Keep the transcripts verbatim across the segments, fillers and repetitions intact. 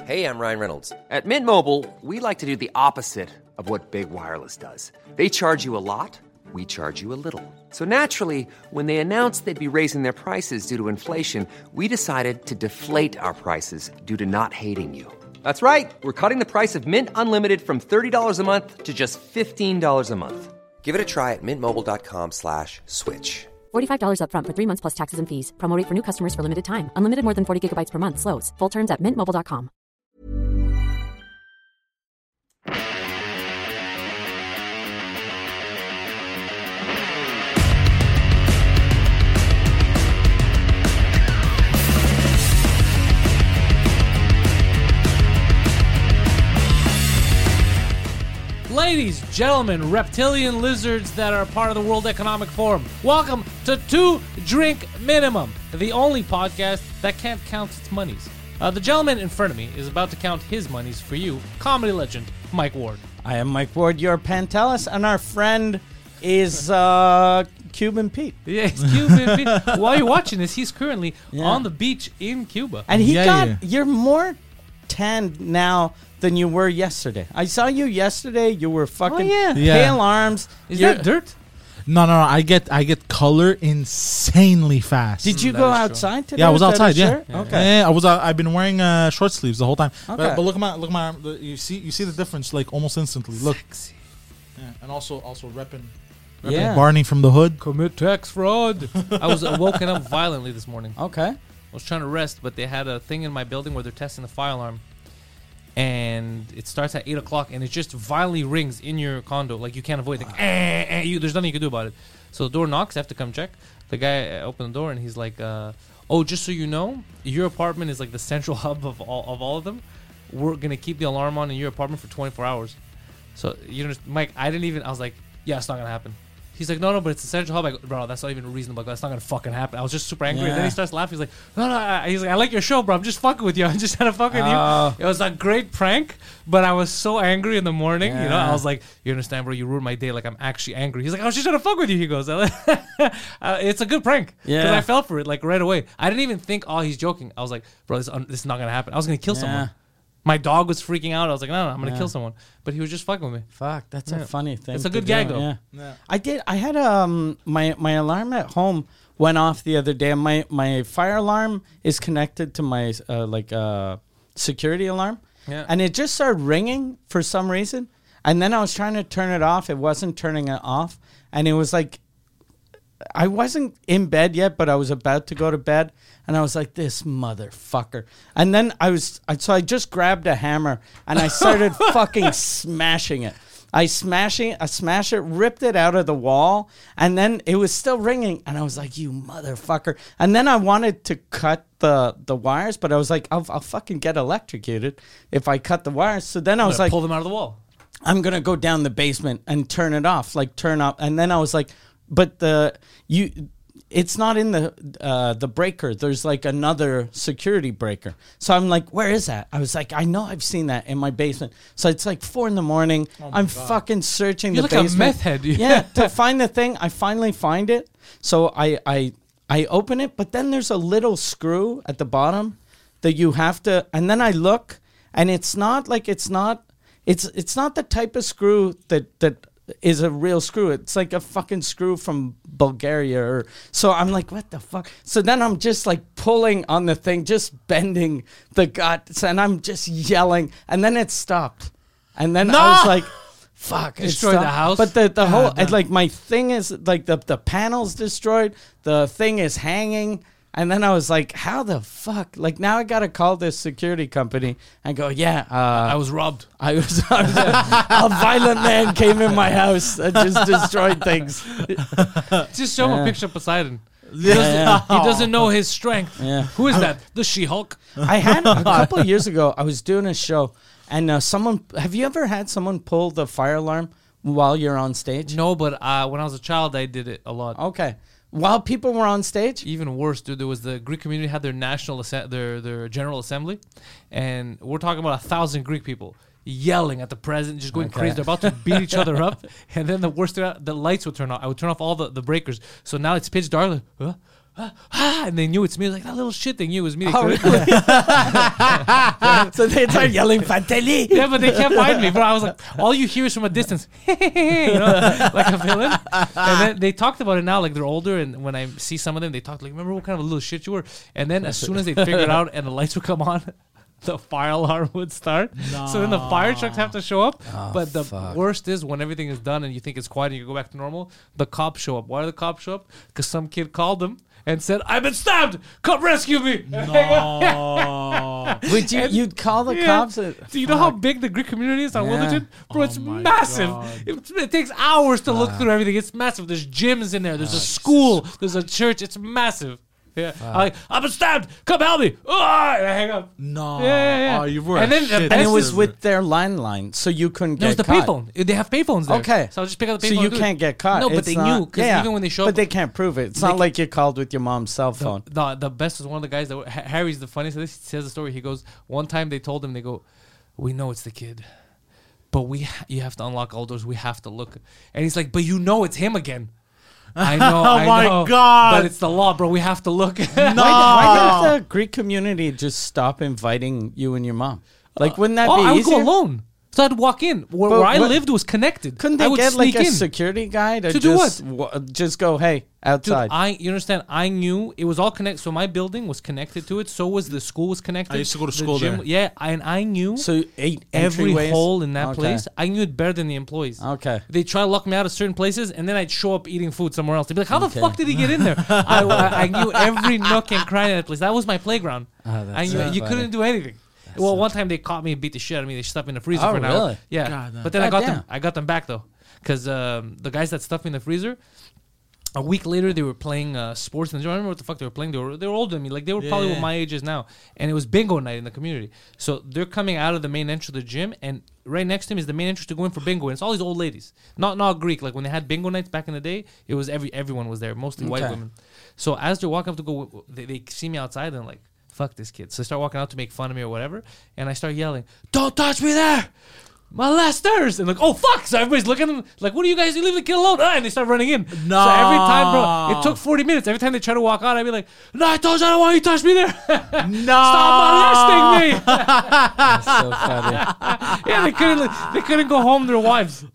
Hey, I'm Ryan Reynolds. At Mint Mobile, we like to do the opposite of what Big Wireless does. They charge you a lot, we charge you a little. So naturally, when they announced they'd be raising their prices due to inflation, we decided to deflate our prices due to not hating you. That's right. We're cutting the price of Mint Unlimited from thirty dollars a month to just fifteen dollars a month. Give it a try at mintmobile.com slash switch. forty-five dollars up front for three months plus taxes and fees. Promo rate for new customers for limited time. Unlimited more than forty gigabytes per month. Slows full terms at mint mobile dot com. Ladies, gentlemen, reptilian lizards that are part of the World Economic Forum, welcome to Two Drink Minimum, the only podcast that can't count its monies. Uh, the gentleman in front of me is about to count his monies for you, comedy legend Mike Ward. I am Mike Ward, your Pantelis, and our friend is uh, Cuban Pete. Yeah, it's Cuban Pete. While you're watching this, he's currently Yeah. on the beach in Cuba. And he Yeah, got, yeah. you're more tanned now than you were yesterday. I saw you yesterday. You were fucking yeah. Yeah. pale arms. Is You're- that dirt? No, no, no. I get I get color insanely fast. Did you Mm, go that is true. outside today? Yeah, I was without a outside. Yeah. shirt? yeah, Okay. yeah, I was. Uh, I've been wearing uh, short sleeves the whole time. Okay. But, but look at my look at my. The, you see you see the difference like almost instantly. Look. Yeah, and also also repping. repping Yeah. Barney from the hood. Commit tax fraud. I was uh, woken up violently this morning. Okay. I was trying to rest, but they had a thing in my building where they're testing the fire alarm. And it starts at eight o'clock, and it just violently rings in your condo. Like, you can't avoid it. Like, eh, eh, you, there's nothing you can do about it. So the door knocks. I have to come check. The guy uh, opened the door, and he's like, uh, oh, just so you know, your apartment is like the central hub of all of all of them. We're going to keep the alarm on in your apartment for twenty-four hours. So, you know, Mike, I didn't even, I was like, yeah, it's not going to happen. He's like, no, no, but it's a central hub. I go, bro, that's not even reasonable. That's not going to fucking happen. I was just super angry. And then Yeah. he starts laughing. He's like, no, no. I, he's like, I like your show, bro. I'm just fucking with you. I'm just trying to fuck with Oh. you. It was a great prank, but I was so angry in the morning. You know, Yeah. I was like, you understand, bro? You ruined my day. Like, I'm actually angry. He's like, I was just trying to fuck with you. He goes, uh, it's a good prank. Because Yeah. I fell for it, like, right away. I didn't even think, oh, he's joking. I was like, bro, this, un- this is not going to happen. I was going to kill Yeah. someone. My dog was freaking out. I was like, no, no, I'm going to Yeah. kill someone. But he was just fucking with me. Fuck, that's Yeah. a funny thing. It's a to good do, gag, though. Yeah. Yeah. I did. I had um my my alarm at home went off the other day. My my fire alarm is connected to my uh, like uh security alarm, Yeah. and it just started ringing for some reason. And then I was trying to turn it off. It wasn't turning it off, and it was like I wasn't in bed yet, but I was about to go to bed, and I was like, "This motherfucker!" And then I was, I- so I just grabbed a hammer and I started fucking smashing it. I smashing, I smashed it, ripped it out of the wall, and then it was still ringing, and I was like, "You motherfucker!" And then I wanted to cut the the wires, but I was like, "I'll, I'll fucking get electrocuted if I cut the wires." So then I was like, pull them out of the wall. I'm gonna go down the basement and turn it off, like turn up. And then I was like, but the you, it's not in the uh, the breaker. There's like another security breaker. So I'm like, where is that? I was like, I know I've seen that in my basement. So it's like four in the morning. I'm fucking searching You're the like a basement. meth head. Yeah, to find the thing. I finally find it. So I I I open it, but then there's a little screw at the bottom that you have to. And then I look, and it's not like it's not. It's it's not the type of screw that that is a real screw. It's like a fucking screw from Bulgaria. Or so I'm like, what the fuck? So then I'm just like pulling on the thing, just bending the guts, and I'm just yelling, and then it stopped. And then I was like, fuck, it Destroyed the stopped. house? But the the whole God damn. like my thing is like the the panel's destroyed. The thing is hanging. And then I was like, how the fuck? Like, now I got to call this security company and go, yeah. Uh, I was robbed. I was, I was a, a violent man came in my house and just destroyed things. Just show him Yeah. a picture of Poseidon. He Yeah, doesn't, yeah. he doesn't know his strength. Yeah. Who is that? The She-Hulk? I had a couple of years ago, I was doing a show, and uh, someone, have you ever had someone pull the fire alarm while you're on stage? No, but uh, when I was a child, I did it a lot. Okay. While people were on stage? Even worse, dude. There was the Greek community had their national asse- their their general assembly, and we're talking about a thousand Greek people yelling at the president, just going Okay. crazy. They're about to beat each other up, and then the worst thing, the lights would turn off. I would turn off all the, the breakers, so now it's pitch dark. Like, huh? ah, ah, and they knew it's me. Like that little shit, they knew it was me. They Oh, couldn't- So they start yelling Fantelli. Yeah, but they can't find me, bro. I was like, all you hear is from a distance, you know, like a villain. And then they talked about it now, like they're older, and when I see some of them, they talk like, remember what kind of a little shit you were? And then as soon as they figure it out and the lights would come on, the fire alarm would start. So then the fire trucks have to show up. But the fuck. worst is when everything is done and you think it's quiet and you go back to normal, the cops show up. Why do the cops show up? Because some kid called them and said, I've been stabbed. Come rescue me. No. Would you you'd call the Yeah. cops? uh, Do you know how fuck. big the Greek community is on Yeah. Wilderton? Bro, Oh it's my massive. God. It, it takes hours to look through everything. It's massive. There's gyms in there. There's a school. There's a church. It's massive. Yeah. I'm like, I've been stabbed. Come help me. Ah, and I hang up. No. Yeah, yeah, yeah. Oh, you were. And And then then the And best it was is- with their landline, so you couldn't No, get it's the caught. payphone. They have payphones there. Okay. So I'll just pick up the So payphone. you and do it. can't get caught. No, but It's they not- knew because yeah, even when they show but up, they can't prove it. It's They not ca- like you called with your mom's cell the, phone. the, the best was one of the guys that were, Ha- Harry's the funniest. He says the story. He goes, one time they told him, they go, we know it's the kid, but we ha- you have to unlock all doors. We have to look. And he's like, but you know it's him again. I know. Oh I my know, God. But it's the law, bro. We have to look. No. Why, why didn't the Greek community just stop inviting you and your mom? Like, wouldn't that oh, be I would easier? go alone. So I'd walk in. Where, But where I what- lived was connected. Couldn't I they would get like sneak a in. security guy to, To do just wa- just go, hey, Dude, outside? I you understand? I knew it was all connected. So my building was connected to it. So was the school was connected. I used to go to The school gym- there. Yeah, and I knew so eight every entryways? hole in that Okay. place. I knew it better than the employees. Okay. They try to lock me out of certain places, and then I'd show up eating food somewhere else. They'd be like, "How Okay. the fuck did he get in there?" I, I, I knew every nook and cranny in that place. That was my playground. Oh, that's I knew so you funny. couldn't do anything. well, one time they caught me and beat the shit out of me. They stuffed me in the freezer Oh, for an hour. really? Yeah, God, but then I got Goddamn. them. I got them back though, because um, the guys that stuffed me in the freezer. A week later, they were playing uh, sports, and I don't remember what the fuck they were playing. They were they were older than me, like they were probably Yeah. what my age is now. And it was bingo night in the community. So they're coming out of the main entrance of the gym, and right next to him is the main entrance to go in for bingo. And it's all these old ladies, not not Greek. Like when they had bingo nights back in the day, it was every everyone was there, mostly white Okay. women. So as they're walking up to go, they, they see me outside and like, fuck this kid. So they start walking out to make fun of me or whatever, and I start yelling, "Don't touch me there! Molesters!" And like, oh fuck! So everybody's looking at them like, "What are you guys? You leave the kid alone!" Ah, and they start running in. No. So every time, bro, it took forty minutes. Every time they try to walk out, I'd be like, "No, I told you I don't want you to touch me there. No. Stop molesting me!" That's so funny. yeah, they couldn't. They couldn't go home to their wives.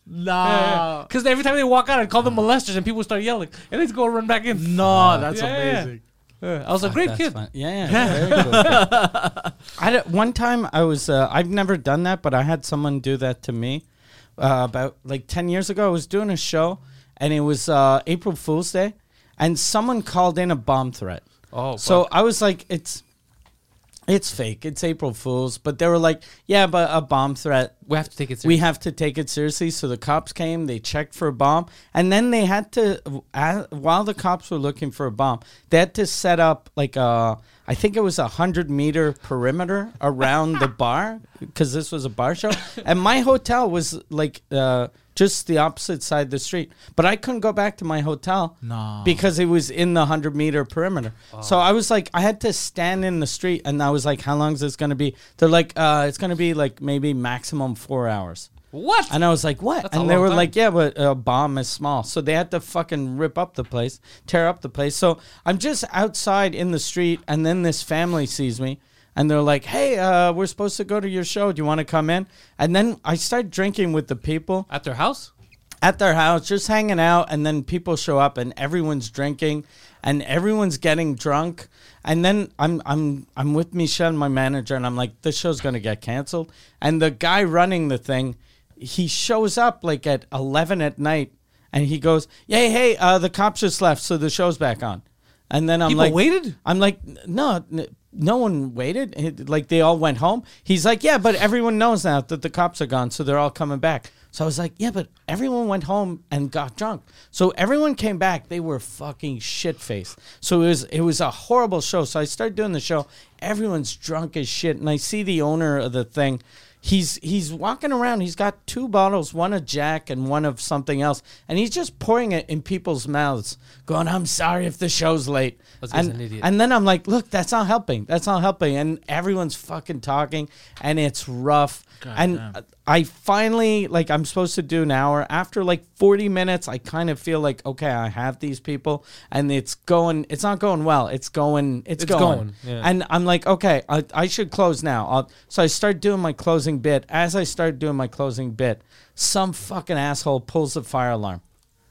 No. Because every time they walk out, I'd call them molesters, and people would start yelling, and they'd go run back in. No, that's Yeah, yeah. amazing. Yeah, I was a great That's kid. fun. Yeah, yeah. Very cool. I had, one time I was, uh, I've never done that, but I had someone do that to me uh, about like ten years ago. I was doing a show, and it was uh, April Fool's Day, and someone called in a bomb threat. Oh, So fuck. I was like, it's it's fake. It's April Fool's. But they were like, yeah, but a bomb threat. we have to take it We seriously. have to take it seriously. So the cops came, they checked for a bomb, and then they had to, uh, while the cops were looking for a bomb, they had to set up like a, I think it was a hundred meter perimeter around the bar because this was a bar show, and my hotel was like uh, just the opposite side of the street, but I couldn't go back to my hotel No. because it was in the hundred meter perimeter. Oh. So I was like, I had to stand in the street, and I was like, how long is this going to be? They're like, uh, it's going to be like maybe maximum four hours. What? And I was like, what? That's a and they long were time. like, yeah, but a bomb is small. So they had to fucking rip up the place, tear up the place. So I'm just outside in the street, and then this family sees me, and they're like, hey, uh, we're supposed to go to your show. Do you want to come in? And then I start drinking with the people At their house? at their house, just hanging out, and then people show up, and everyone's drinking, and everyone's getting drunk, and then I'm I'm I'm with Michelle, my manager, and I'm like, this show's gonna get canceled, and the guy running the thing, he shows up like at eleven at night, and he goes, yeah, hey, uh, the cops just left, so the show's back on, and then I'm People like, waited? I'm like, no. N- no one waited. It- like they all went home. He's like, yeah, but everyone knows now that the cops are gone, so they're all coming back. So I was like, yeah, but everyone went home and got drunk. So everyone came back. They were fucking shit faced. So it was it was a horrible show. So I started doing the show. everyone's drunk as shit. And I see the owner of the thing. He's he's walking around. He's got two bottles, one of Jack and one of something else, and he's just pouring it in people's mouths, going, "I'm sorry if the show's late." That's And, an idiot. and then I'm like, "Look, that's not helping. That's not helping." And everyone's fucking talking, and it's rough. God and damn. I finally, like, I'm supposed to do an hour. After like forty minutes, I kind of feel like, okay, I have these people, and it's going. It's not going well. It's going. It's, It's going. going, yeah. And I'm like, okay, I, I should close now. I'll, so I start doing my closing bit. As I start doing my closing bit, some fucking asshole pulls the fire alarm.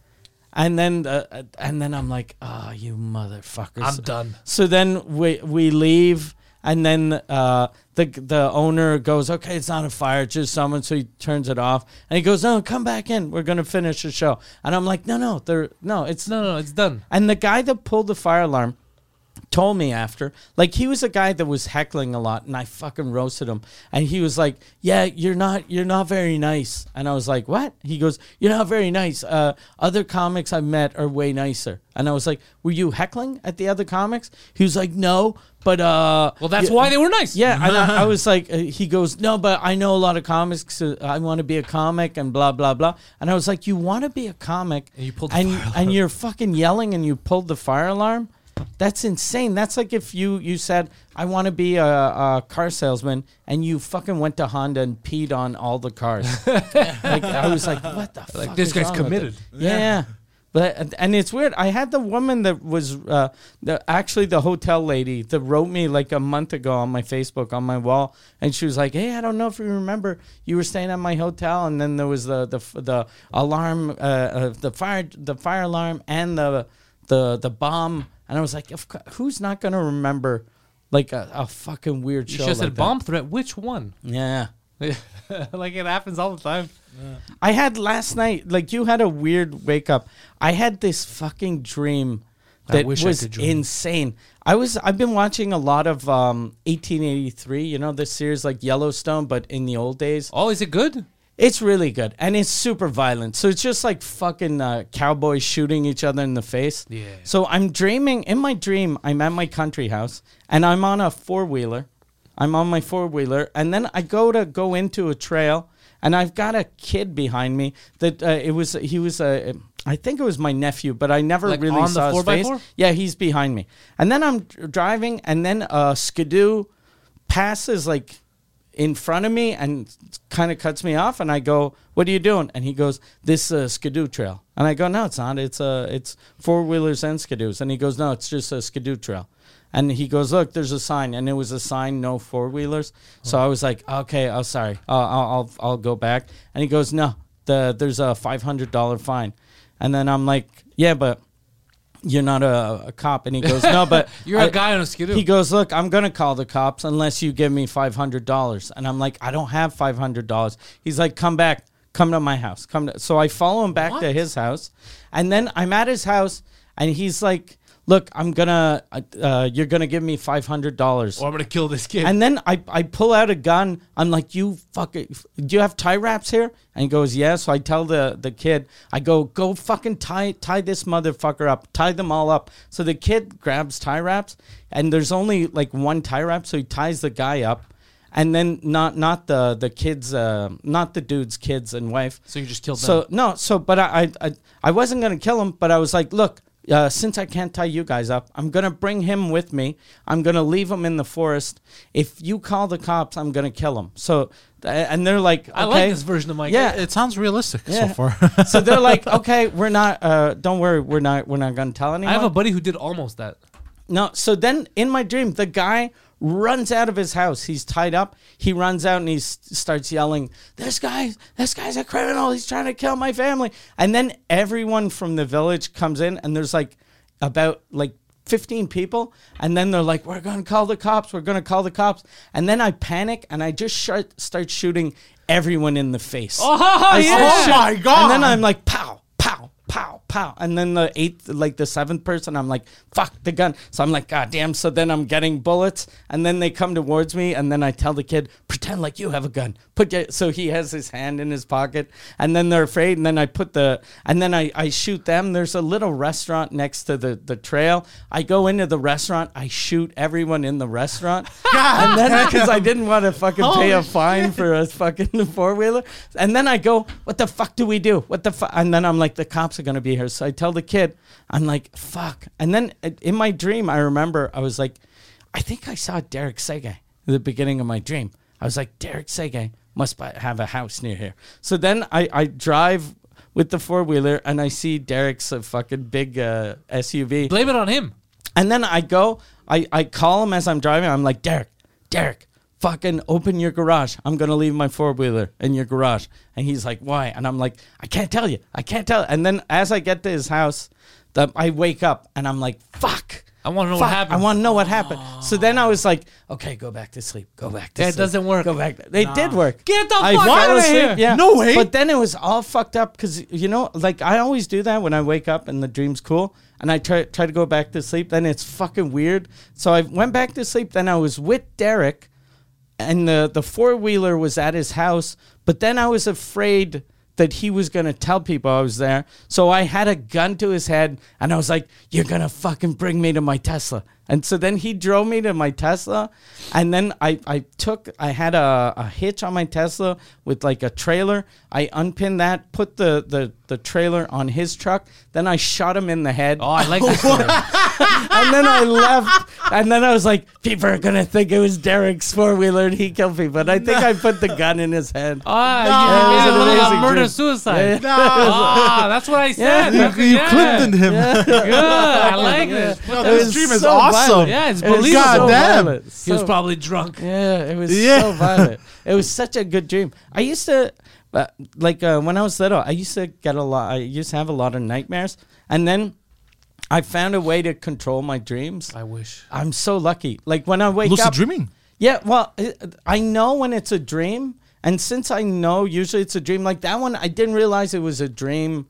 And then, uh, and then I'm like, oh, you motherfuckers! I'm done. So then we we leave, and then uh, the the owner goes, okay, it's not a fire, it's just someone. So he turns it off, and he goes, no, come back in. We're gonna finish the show. And I'm like, no, no, there, no, it's No, no, it's done. And the guy that pulled the fire alarm told me after, like, he was a guy that was heckling a lot, and I fucking roasted him. And he was like, yeah, you're not you're not very nice. And I was like, what? He goes, you're not very nice. Uh, other comics I've met are way nicer. And I was like, were you heckling at the other comics? He was like, no, but uh Well, that's yeah, why they were nice. yeah, and I, I was like, uh, he goes, no, but I know a lot of comics. So I want to be a comic and blah blah blah. And I was like, you want to be a comic, And you pulled the and, fire and you're fucking yelling, and you pulled the fire alarm. That's insane. That's like if you you said, I want to be a, a car salesman, and you fucking went to Honda and peed on all the cars. Like, I was like, what the Like, fuck? this is guy's wrong with committed. it? Yeah. yeah. But and it's weird. I had the woman that was uh, the actually the hotel lady that wrote me like a month ago on my Facebook on my wall, and she was like, "Hey, I don't know if you remember, you were staying at my hotel, and then there was the the the alarm, uh, uh, the fire the fire alarm, and the the the bomb." And I was like, of course, "Who's not gonna remember like a, a fucking weird You show?" just like said that? bomb threat. Which one? Yeah. Like, it happens all the time. I had last night, like you had a weird wake up. I had this fucking dream I that wish I was could dream. insane. I was I've been watching a lot of um, eighteen eighty-three, you know, this series like Yellowstone, but in the old days. Oh, is it good? It's really good, and it's super violent. So it's just like fucking uh, cowboys shooting each other in the face. Yeah. So I'm dreaming, in my dream, I'm at my country house, and I'm on a four-wheeler. I'm on my four-wheeler, and then I go to go into a trail, and I've got a kid behind me that uh, it was, he was a, I think it was my nephew, but I never Like really on the saw his four by face. four? Yeah, he's behind me. And then I'm dr- driving, and then a skidoo passes like in front of me and kind of cuts me off, and I go, "What are you doing?" And he goes, "This uh, skidoo trail." And I go, "No, it's not. It's uh, it's four wheelers and skidoos." And he goes, "No, it's just a skidoo trail." And he goes, "Look, there's a sign," and it was a sign, no four wheelers. So I was like, "Okay, oh sorry, uh, I'll I'll I'll go back." And he goes, "No, the there's a five hundred dollar fine." And then I'm like, "Yeah, but you're not a, a cop." And he goes, "No, but You're a a guy on a skidoo. He goes, "Look, I'm going to call the cops unless you give me five hundred dollars. And I'm like, "I don't have five hundred dollars. He's like, "Come back. Come to my house. Come to." So I follow him back to his house. And then I'm at his house, and he's like, "Look, I'm going to, uh, you're going to give me five hundred dollars. Or I'm going to kill this kid. And then I, I pull out a gun. I'm like, "You fucking, do you have tie wraps here?" And he goes, "Yeah." So I tell the, the kid, I go, "Go fucking tie tie this motherfucker up. Tie them all up." So the kid grabs tie wraps, and there's only like one tie wrap. So he ties the guy up. And then not not the the kids, uh, not the dude's kids and wife. So you just killed So them. no, so but I I, I, I wasn't gonna kill him, but I was like, "Look, uh, since I can't tie you guys up, I'm gonna bring him with me. I'm gonna leave him in the forest. If you call the cops, I'm gonna kill him." So uh, and they're like, I "Okay." like this version of Mike. Yeah. It sounds realistic Yeah. so far. So they're like, "Okay, we're not. Uh, don't worry, we're not. We're not gonna tell anyone." I have a buddy who did almost that. No, so then in my dream, the guy runs out of his house. He's tied up. He runs out and he s- starts yelling, "This guy, this guy's a criminal. He's trying to kill my family." And then everyone from the village comes in, and there's like about like fifteen people. And then they're like, "We're going to call the cops. We're going to call the cops." And then I panic and I just start, start shooting everyone in the face. Oh, I yeah. start Oh, shoot- my God. And then I'm like, pow, pow, pow, pow. And then the eighth, like the seventh person, I'm like, fuck the gun. So I'm like, God damn. So then I'm getting bullets. And then they come towards me. And then I tell the kid, pretend like you have a gun. Put your, so he has his hand in his pocket. And then they're afraid. And then I put the, and then I, I shoot them. There's a little restaurant next to the, the trail. I go into the restaurant. I shoot everyone in the restaurant. And then because I didn't want to fucking pay a fine for a fucking four wheeler. And then I go, what the fuck do we do? What the fuck? And then I'm like, the cops are going to be here. So I tell the kid, I'm like, fuck. And then in my dream, I remember I was like, I think I saw Derek Sege at the beginning of my dream. I was like, Derek Sege must have a house near here. So then I, I drive with the four wheeler and I see Derek's uh, fucking big uh, S U V. Blame it on him. And then I go, I, I call him as I'm driving. I'm like, Derek, Derek, fucking open your garage. I'm going to leave my four-wheeler in your garage. And he's like, why? And I'm like, I can't tell you. I can't tell. And then as I get to his house, the, I wake up and I'm like, fuck. I want to know fuck, what happened. I want to know what happened. So then I was like, okay, go back to sleep. Go back to That sleep. doesn't work. Go back. It nah. did work. Get the I fuck fell out of asleep, here. Yeah. No way. But then it was all fucked up because, you know, like I always do that when I wake up and the dream's cool. And I try, try to go back to sleep. Then it's fucking weird. So I went back to sleep. Then I was with Derek. And the, the four-wheeler was at his house. But then I was afraid that he was going to tell people I was there. So I had a gun to his head. And I was like, you're going to fucking bring me to my Tesla. And so then he drove me to my Tesla. And then I, I took, I had a, a hitch on my Tesla with like a trailer. I unpinned that, put the, the, the trailer on his truck. Then I shot him in the head. Oh, I like this story. And then I left. And then I was like, people are going to think it was Derek's four-wheeler and he killed people. And I think I put the gun in his head. Ah, No. you It was made an it look like amazing a murder dream. suicide. Yeah. Ah, that's what I said. Yeah. Okay, You, you yeah. clipped him. Good. I like this. Yo, It this was dream is so awesome. violent. Yeah, it's It was believable. so God damn. violent. He was So- probably drunk. Yeah, it was Yeah. so violent. It was such a good dream. I used to, uh, like, uh, when I was little, I used to get a lot, I used to have a lot of nightmares. And then I found a way to control my dreams. I wish. I'm so lucky. Like, when I wake Lucid up. dreaming. Yeah, well, it- I know when it's a dream. And since I know usually it's a dream, like that one, I didn't realize it was a dream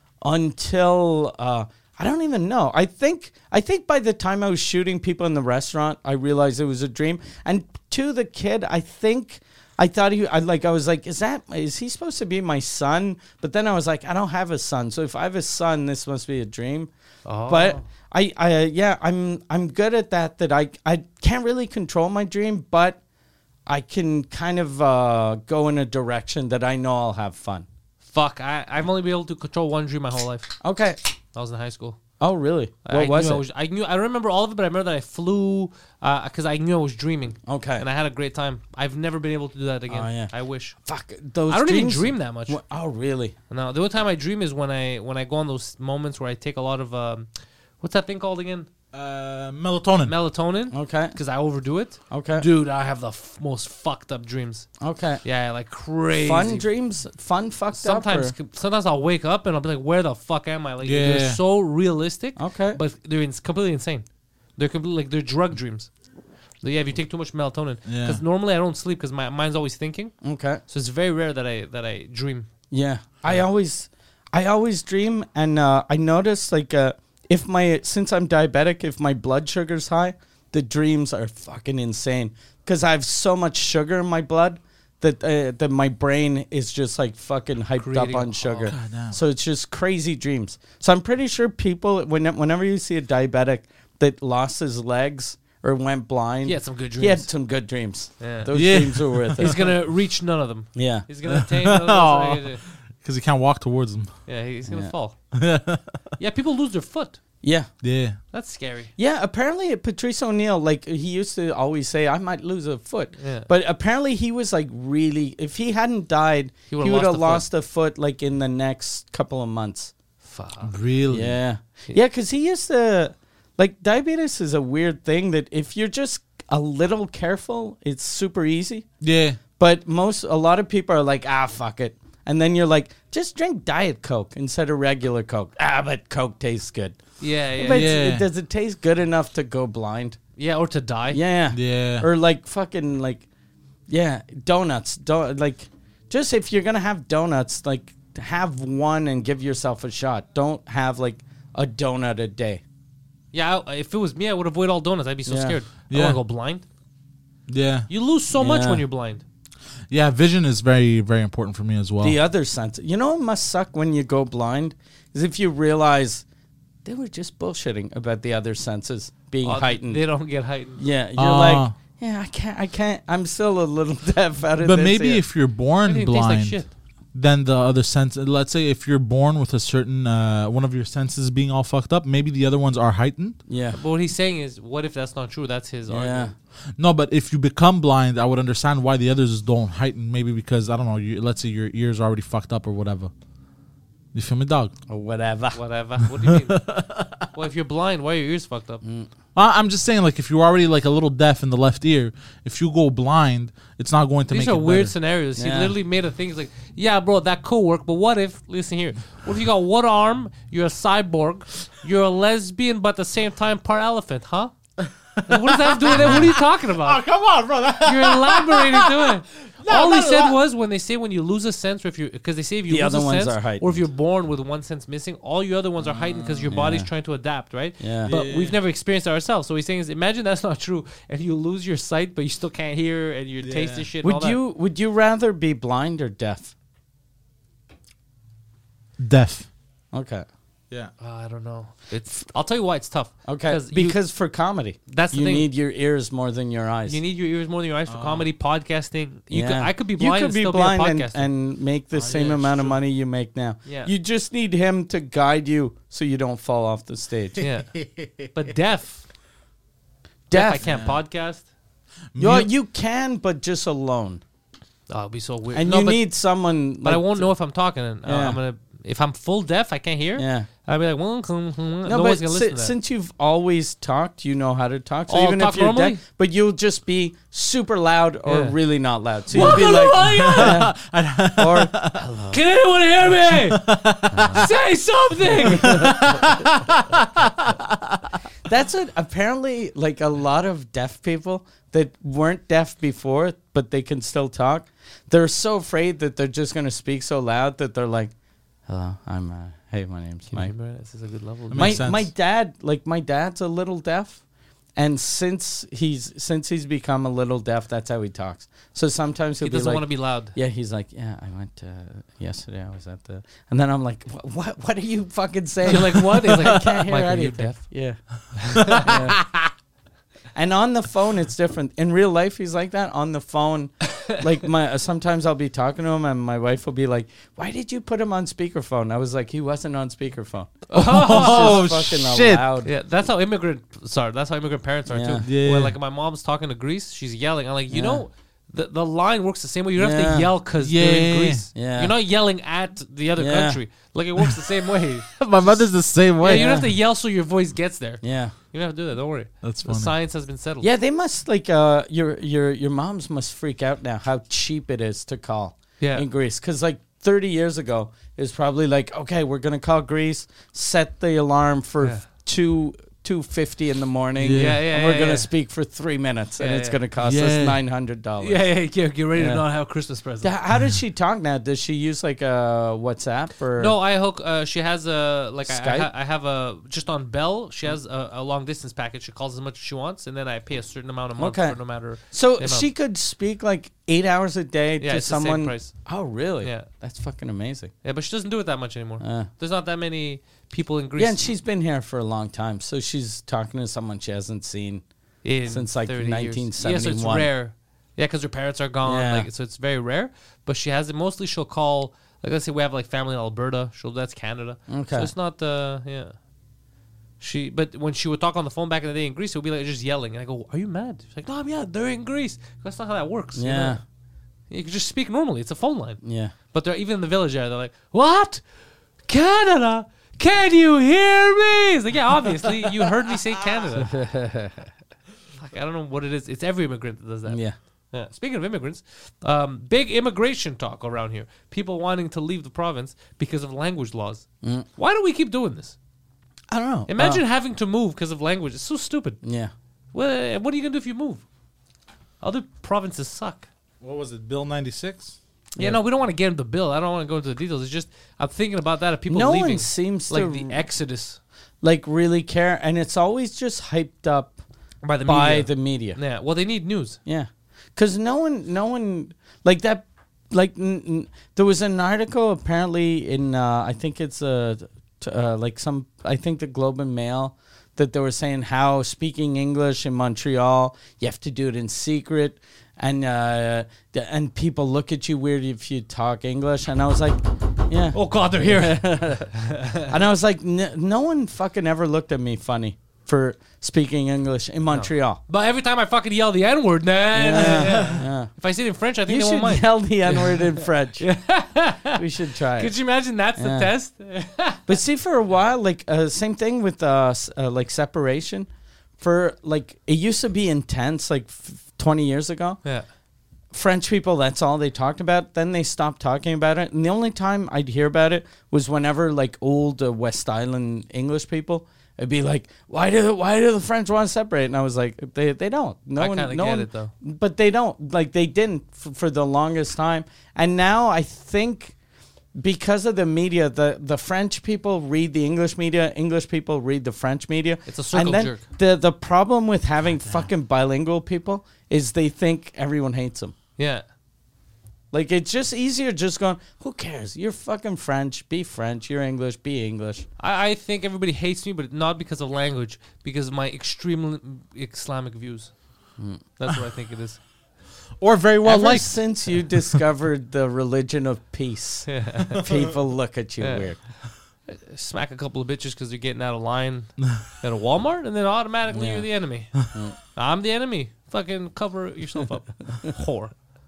until uh, I don't even know. I think I think by the time I was shooting people in the restaurant, I realized it was a dream. And to the kid, I think I thought he, I like, I was like, is that is he supposed to be my son? But then I was like, I don't have a son, so if I have a son, this must be a dream. Oh. But I, I, uh, yeah, I'm I'm good at that. That I I can't really control my dream, but I can kind of uh, go in a direction that I know I'll have fun. Fuck, I, I've only been able to control one dream my whole life. Okay. I was in high school. Oh, really? What I was knew it? I, was, I knew I remember all of it, but I remember that I flew because I knew I was dreaming. Okay. And I had a great time. I've never been able to do that again. Oh, yeah. I wish. Fuck those. I don't even dreams- dream that much. Wha- Oh, really? No, the only time I dream is when I when I go on those moments where I take a lot of um, what's that thing called again? Uh, melatonin. Melatonin. Okay. Because I overdo it. Okay. Dude, I have the f- most fucked up dreams. Okay. Yeah, like crazy. Fun dreams? Fun fucked Sometimes, up? or- sometimes I'll wake up and I'll be like, "Where the fuck am I?" Like Yeah. they're so realistic. Okay. But they're ins- completely insane. They're completely like they're drug dreams. But yeah, if you take too much melatonin, Yeah. because normally I don't sleep because my mind's always thinking. Okay. So it's very rare that I that I dream. Yeah. I always, I always dream, and uh, I notice like uh, if my since I'm diabetic, if my blood sugar's high, the dreams are fucking insane because I have so much sugar in my blood that uh, that my brain is just like fucking hyped Creating- up on sugar. God damn. So it's just crazy dreams. So I'm pretty sure people, when, whenever you see a diabetic that lost his legs or went blind, He had some good He had dreams. some good dreams. Yeah. Those Yeah. dreams were worth He's it. gonna reach none of them. Yeah. He's gonna attain. none of them. Because he can't walk towards them. Yeah, he's gonna Yeah. fall. Yeah, people lose their foot. Yeah. Yeah. That's scary. Yeah, apparently Patrice O'Neill, like he used to always say, I might lose a foot. Yeah. But apparently he was like really, if he hadn't died, He he would've would have lost lost a foot like in the next couple of months. Fuck. Really? Yeah. Yeah, because he used to, like diabetes is a weird thing that if you're just a little careful, it's super easy. Yeah. But most, a lot of people are like, ah, fuck it. And then you're like, just drink Diet Coke instead of regular Coke. Ah, but Coke tastes good. Yeah, yeah, But yeah. it's- it, does it taste good enough to go blind? Yeah, or to die. Yeah. Yeah. Or like fucking like, yeah, donuts. Don't like, just if you're gonna have donuts, like have one and give yourself a shot. Don't have like a donut a day. Yeah, I, if it was me, I would avoid all donuts. I'd be so Yeah. scared. I Yeah. want to go blind. Yeah. You lose so much Yeah. when you're blind. Yeah, vision is very, very important for me as well. The other sense, you know, it must suck when you go blind, is if you realize they were just bullshitting about the other senses being Oh, heightened. They don't get heightened. Yeah, you're Ah. like, yeah, I can't, I can't. I'm still a little deaf out of But this maybe here. if you're born Everything tastes blind, like shit. then the other sense, let's say if you're born with a certain, uh, one of your senses being all fucked up, maybe the other ones are heightened. yeah, But what he's saying is, what if that's not true? That's his yeah, argument. No, but if you become blind, I would understand why the others don't heighten. Maybe because, I don't know, you, let's say your ears are already fucked up or whatever. You feel me, dog? or whatever. Whatever. What do you mean? Well, if you're blind, why are your ears fucked up? Mm. I- I'm just saying, like, if you're already like a little deaf in the left ear, if you go blind, it's not going to These make are it weird better. scenarios. He Yeah. literally made a thing. He's like, yeah, bro, that could work. But what if, listen here, what if you got one arm, you're a cyborg, you're a lesbian, but at the same time part elephant, huh? Like, what does that have to do with it? What are you talking about? Come on, bro. You're elaborating to it. All he not said elab- was when they say when you lose a sense, or if you, because they say if you The lose other a ones sense, are heightened. or if you're born with one sense missing, all your other ones are heightened because your body's Yeah. trying to adapt, right? Yeah. But Yeah. we've never experienced it ourselves. So he's saying is, imagine that's not true, and you lose your sight, but you still can't hear, and your taste and shit. and all Would that. you would you rather be blind or deaf? Deaf. Okay. Yeah. Uh, I don't know. It's. I'll tell you why it's tough. Okay. you- Because for comedy, That's the you thing. need your ears more than your eyes. you need your ears more than your eyes for comedy, podcasting. You could, Yeah. I could be You blind could and be still blind be a and, podcaster. and make the same yeah, amount of true. money you make now. Yeah. You just need him to guide you so you don't fall off the stage. yeah, but deaf. Deaf. I can't podcast. You, you can, but just alone. Oh, it'd be so weird. And No, you but, need someone. but I like, won't to- know if I'm talking. And, uh, Yeah. I'm gonna. If I'm full deaf, I can't hear. Yeah. I'll be like, well, no, No, no but one's gonna si- listen to that. since you've always talked, you know how to talk. So Oh, even talk if you're normally? deaf, but you'll just be super loud or Yeah. really not loud. So you'll be like, yeah. or Can anyone hear me? Say something. that's it. Apparently, like a lot of deaf people that weren't deaf before, but they can still talk. They're so afraid that they're just going to speak so loud that they're like, "Hello, I'm. Uh, hey, my name's Mike." This is a good level. That My makes sense. my dad, like my dad's a little deaf, and since he's since he's become a little deaf, that's how he talks. So sometimes he'll He be doesn't like, want to be loud. yeah, he's like, yeah, I went uh, yesterday. I was at the, and then I'm like, what? What, what are you fucking saying? You're like, what? He's like, I can't hear Mike, are you anything. deaf? Yeah. Yeah. And on the phone, it's different. In real life, he's like that. On the phone, like my sometimes I'll be talking to him, and my wife will be like, "Why did you put him on speakerphone?" I was like, "He wasn't on speakerphone." Oh, Just fucking shit. loud. Yeah, that's how immigrant. Sorry, that's how immigrant parents are Yeah. too. Yeah. When like my mom's talking to Greece, she's yelling. I'm like, you Yeah. know, the the line works the same way. You don't have Yeah. to yell because Yeah, they're yeah, in yeah. Greece. Yeah. You're not yelling at the other Yeah. country. Like it works the same way. My mother's the same Yeah, way. you don't have to yell so your voice gets there. Yeah. You don't have to do that. Don't worry. That's The funny. science has been settled. Yeah, they must like uh your your your moms must freak out now how cheap it is to call Yeah. in Greece, because like thirty years ago it was probably like, okay, we're gonna call Greece, set the alarm for Yeah. two two fifty in the morning, Yeah. Yeah, yeah, and we're yeah, gonna yeah. speak for three minutes, and Yeah, it's yeah. gonna cost Yeah. us nine hundred dollars. Yeah, yeah, yeah. Get ready Yeah. to not have Christmas presents. How does she talk now? Does she use like a WhatsApp or No, I hook. Uh, she has a like I, I, Skype? ha- I have a just on Bell. She has a, a long distance package. She calls as much as she wants, and then I pay a certain amount a month Okay. for no matter. So the amount. she could speak like eight hours a day Yeah, to it's the same someone. price. Oh, really? Yeah. that's fucking amazing. Yeah, but she doesn't do it that much anymore. Uh. There's not that many people in Greece. Yeah, and she's been here for a long time, so she's talking to someone she hasn't seen. in since, like, thirty years. nineteen Yeah, so it's seventy-one. rare. Yeah, because her parents are gone. Yeah. Like, so it's very rare. But she has it. Mostly, she'll call. Like, let's say we have like family in Alberta. She'll that's Canada. Okay. So it's not the yeah. She, but when she would talk on the phone back in the day in Greece, it would be like just yelling. And I go, "Are you mad?" She's like, "No, I'm yeah, they're in Greece." That's not how that works. you Yeah. know? You can just speak normally. It's a phone line. Yeah. But they're even in the village area. They're like, "What? Canada? Can you hear me?" It's like, yeah, obviously you heard me say Canada. Fuck, I don't know what it is. It's every immigrant that does that. Yeah. Yeah. Speaking of immigrants, um, big immigration talk around here. People wanting to leave the province because of language laws. Mm. Why do we keep doing this? I don't know. Imagine Uh, having to move because of language. It's so stupid. yeah. What, what are you gonna do if you move? Other provinces suck. What was it? Bill ninety-six? Yeah, no, we don't want to get into the bill. I don't want to go into the details. It's just I'm thinking about that of people No leaving. one seems like to the exodus like really care, and it's always just hyped up by the by media. the media. Yeah, well, they need news. Yeah, because no one, no one like that. Like n- n- there was an article apparently in uh, I think it's uh, t- uh, like some I think the Globe and Mail that they were saying how speaking English in Montreal you have to do it in secret, and uh, the, and people look at you weird if you talk English, and I was like, yeah. Oh God, they're here. And I was like, n- no one fucking ever looked at me funny for speaking English in Montreal. But every time I fucking yell the N word, nah, Yeah, nah, nah. yeah. If I say it in French, I think You they should won't mind. yell the N word in French. We should try Could it. you imagine that's Yeah. the test? But see, for a while, like uh, same thing with uh, s- uh, like separation. For like, it used to be intense, like f- twenty years ago. Yeah. French people, that's all they talked about. Then they stopped talking about it, and the only time I'd hear about it was whenever like old uh, West Island English people. It'd be like, why do why do the French want to separate? And I was like, they they don't. No I one, kinda no get one, it, though. But they don't. Like they didn't f- for the longest time. And now I think because of the media, the the French people read the English media, English people read the French media. It's a circle and then jerk. The the problem with having fucking bilingual people is they think everyone hates them. Yeah. Like, it's just easier just going, who cares? You're fucking French. Be French. You're English. Be English. I, I think everybody hates me, but not because of language, because of my extreme Islamic views. That's what I think it is. Or very well Ever liked. since you discovered the religion of peace, people look at you Yeah. weird. Smack a couple of bitches because they're getting out of line at a Walmart, and then automatically Yeah. you're the enemy. I'm the enemy. Fucking cover yourself up, whore.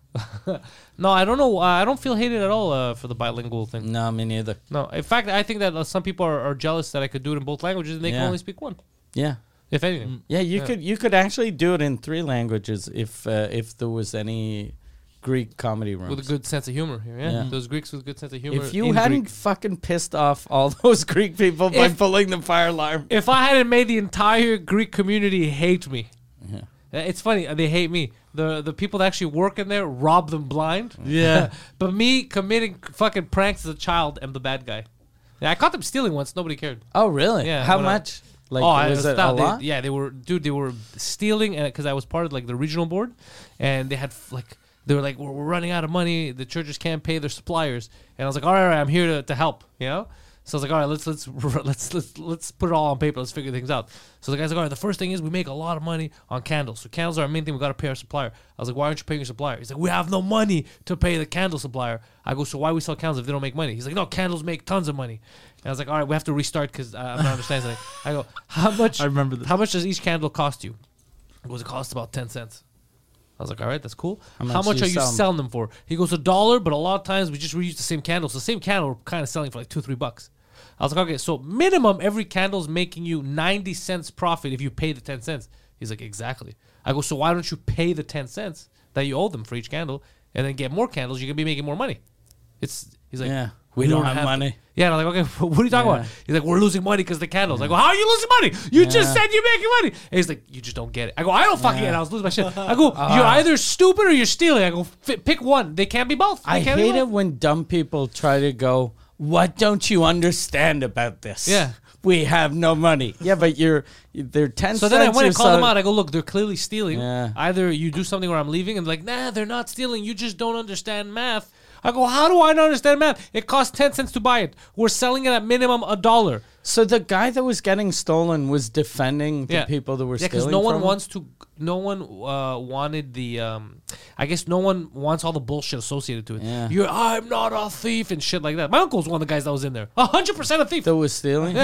No, I don't know. Uh, I don't feel hated at all uh, for the bilingual thing. No, me neither. No, in fact, I think that uh, some people are, are jealous that I could do it in both languages, and they can Yeah. only speak one, Yeah. if anything. Yeah, you Yeah. could you could actually do it in three languages if uh, if there was any Greek comedy rooms. With a good sense of humor here, yeah. Yeah. Those Greeks with a good sense of humor. If you in hadn't Greek. fucking pissed off all those Greek people by If- pulling the fire alarm. If I hadn't made the entire Greek community hate me, Yeah. uh, it's funny. uh, They hate me. The the people that actually work in there rob them blind. Yeah. But me committing fucking pranks as a child am the bad guy. Yeah, I caught them stealing once. Nobody cared. Oh, really? Yeah, How when I- much? Like, oh, I was it a thought they- lot? yeah, they were, dude. They were stealing, and because I was part of like the regional board, and they had f- like they were like, we're, we're running out of money. The churches can't pay their suppliers, and I was like, all right, all right I'm here to, to help, you know. So I was like, all right, let's let's let's let's let's put it all on paper. Let's figure things out. So the guy's like, all right, the first thing is we make a lot of money on candles. So candles are our main thing. We got to pay our supplier. I was like, why aren't you paying your supplier? He's like, we have no money to pay the candle supplier. I go, so why we sell candles if they don't make money? He's like, no, candles make tons of money. And I was like, all right, we have to restart because uh, I'm not understanding something. I go, how much? I remember this. How much does each candle cost you? He goes, it costs about ten cents. I was like, all right, that's cool. How How much much, do are you you sell 'em? selling them for? He goes, a dollar, but a lot of times we just reuse the same candle. So the same candle we're kind of selling for like two, three bucks. I was like, okay, so minimum every candle's making you ninety cents profit if you pay the ten cents. He's like, exactly. I go, so why don't you pay the ten cents that you owe them for each candle and then get more candles? You can be making more money. It's He's like, Yeah, we don't have the-" money. Yeah, and I'm like, okay, what are you talking Yeah. about? He's like, we're losing money because the candles. I go, how are you losing money? You Yeah. just said you're making money. And he's like, you just don't get it. I go, I don't fucking Yeah. get it. I was losing my shit. I go, you're either stupid or you're stealing. I go, "F- pick one. They can't be both. They I can't be hate it both." when dumb people try to go, what don't you understand about this? Yeah. We have no money. Yeah, but you're, they're ten So cents. then I went and or called them so- out. I go, look, they're clearly stealing. Yeah. Either you do something or I'm leaving. And they're like, nah, they're not stealing. You just don't understand math. I go, how do I not understand math? It costs ten cents to buy it. We're selling it at minimum a dollar. So the guy that was getting stolen was defending the Yeah. people that were Yeah, because stealing no one from him? wants to. No one uh, wanted the. Um, I guess no one wants all the bullshit associated to it. Yeah. You're, I'm not a thief and shit like that. My uncle's one of the guys that was in there. A hundred percent a thief. that was stealing?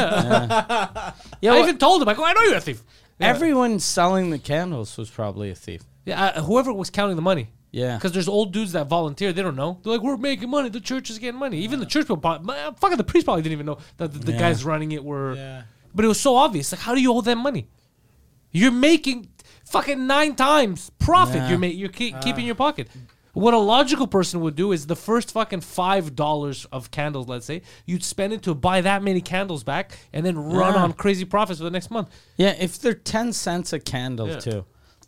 Yeah. Yeah, I well, even told him. I go, I know you're a thief. Yeah. everyone selling the candles was probably a thief. Yeah, uh, whoever was counting the money. Yeah. Because there's old dudes that volunteer. They don't know. They're like, we're making money. The church is getting money. Even the church people, probably, uh, fucking the priest probably didn't even know that the, the Yeah. guys running it were. Yeah. But it was so obvious. Like, how do you owe them money? You're making fucking nine times profit. Yeah. You're ma- you're ke- keeping in your pocket. What a logical person would do is the first fucking five dollars of candles, let's say, you'd spend it to buy that many candles back, and then run Yeah. on crazy profits for the next month. Yeah, if they're ten cents a candle Yeah. too.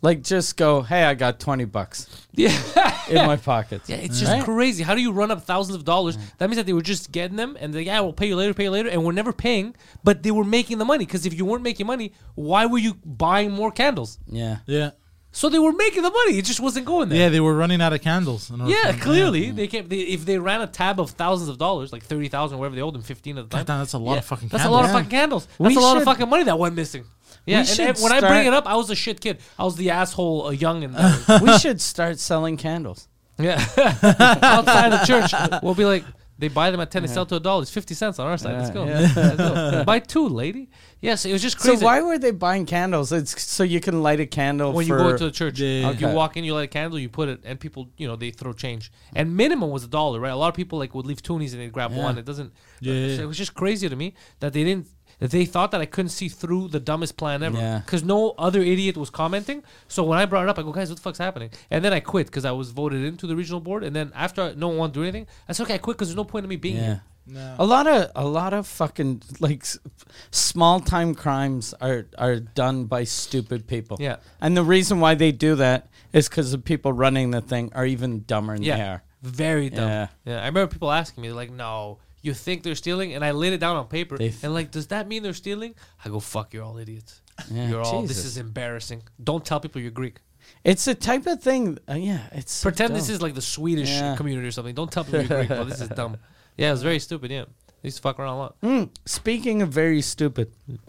Like, just go, hey, I got twenty bucks Yeah. in my pocket. Yeah, it's just Right? crazy. How do you run up thousands of dollars? That means that they were just getting them, and they yeah, we'll pay you later, pay you later, and we're never paying. But they were making the money because if you weren't making money, why were you buying more candles? Yeah. Yeah. So they were making the money. It just wasn't going there. Yeah, they were running out of candles. in order Yeah, to- clearly they can't. They, if they ran a tab of thousands of dollars, like thirty thousand, whatever they owed them, fifteen at the time. God damn, that's a lot of fucking That's a lot of candles. fucking candles. We That's a lot of should- fucking money that went missing. Yeah, and, should and when I bring start- it up, I was a shit kid. I was the asshole, uh, young and uh, We should start selling candles. yeah. Outside the church, we'll be like, they buy them at ten, they sell to a dollar. It's fifty cents on our side. Let's go. Yeah. Let's go. Buy two, lady. Yes, it was just So crazy. why were they buying candles? It's so you can light a candle when for you go into the church, Yeah. you Okay. walk in, you light a candle, you put it, and people, you know, they throw change. And minimum was a dollar, right? A lot of people like would leave toonies and they'd grab Yeah. one. It doesn't. Yeah, yeah. So it was just crazy to me that they didn't. That they thought that I couldn't see through the dumbest plan ever. Yeah. Because no other idiot was commenting. So when I brought it up, I go, guys, what the fuck's happening? And then I quit because I was voted into the regional board. And then after no one wanted to do anything, I said, okay, I quit because there's no point in me being Yeah. here. No. A lot of a lot of fucking like s- small time crimes are are done by stupid people. Yeah. And the reason why they do that is because the people running the thing are even dumber than Yeah. they are. Very dumb. Yeah. Yeah. I remember people asking me, they're like, no, you think they're stealing? And I laid it down on paper. They th- and like, does that mean they're stealing? I go, fuck, you're all idiots. Yeah, You're all, this Jesus. is embarrassing. Don't tell people you're Greek. It's a type of thing. Uh, yeah, it's so Pretend this dumb. is like the Swedish Yeah. community or something. Don't tell people you're Greek, bro. This is dumb. Yeah, it was very stupid, yeah. They used to fuck around a lot. Mm, speaking of very stupid,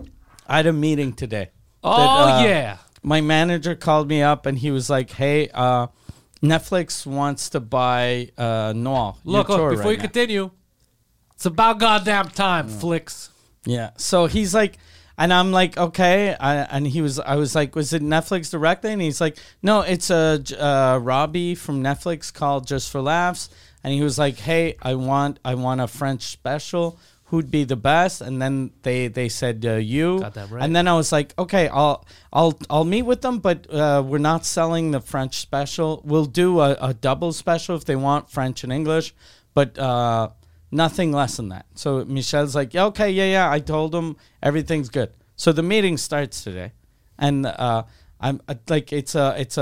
I had a meeting today. Oh, uh, yeah. My manager called me up and he was like, "Hey, uh, Netflix wants to buy uh, Noir. your Look, look, tour before right you now." continue, it's about goddamn time, flicks. Yeah. So he's like, and I'm like, okay. I, and he was, I was like, was it Netflix directly? And he's like, no, it's a uh, Robbie from Netflix called Just for Laughs. And he was like, hey, I want, I want a French special. Who'd be the best? And then they they said uh, you. Got that right. And then I was like, okay, I'll I'll I'll meet with them, but uh, we're not selling the French special. We'll do a, a double special if they want French and English, but uh, nothing less than that. So Michelle's like, yeah, okay, yeah, yeah. I told him everything's good. So the meeting starts today, and uh, I'm uh, like, it's a it's a,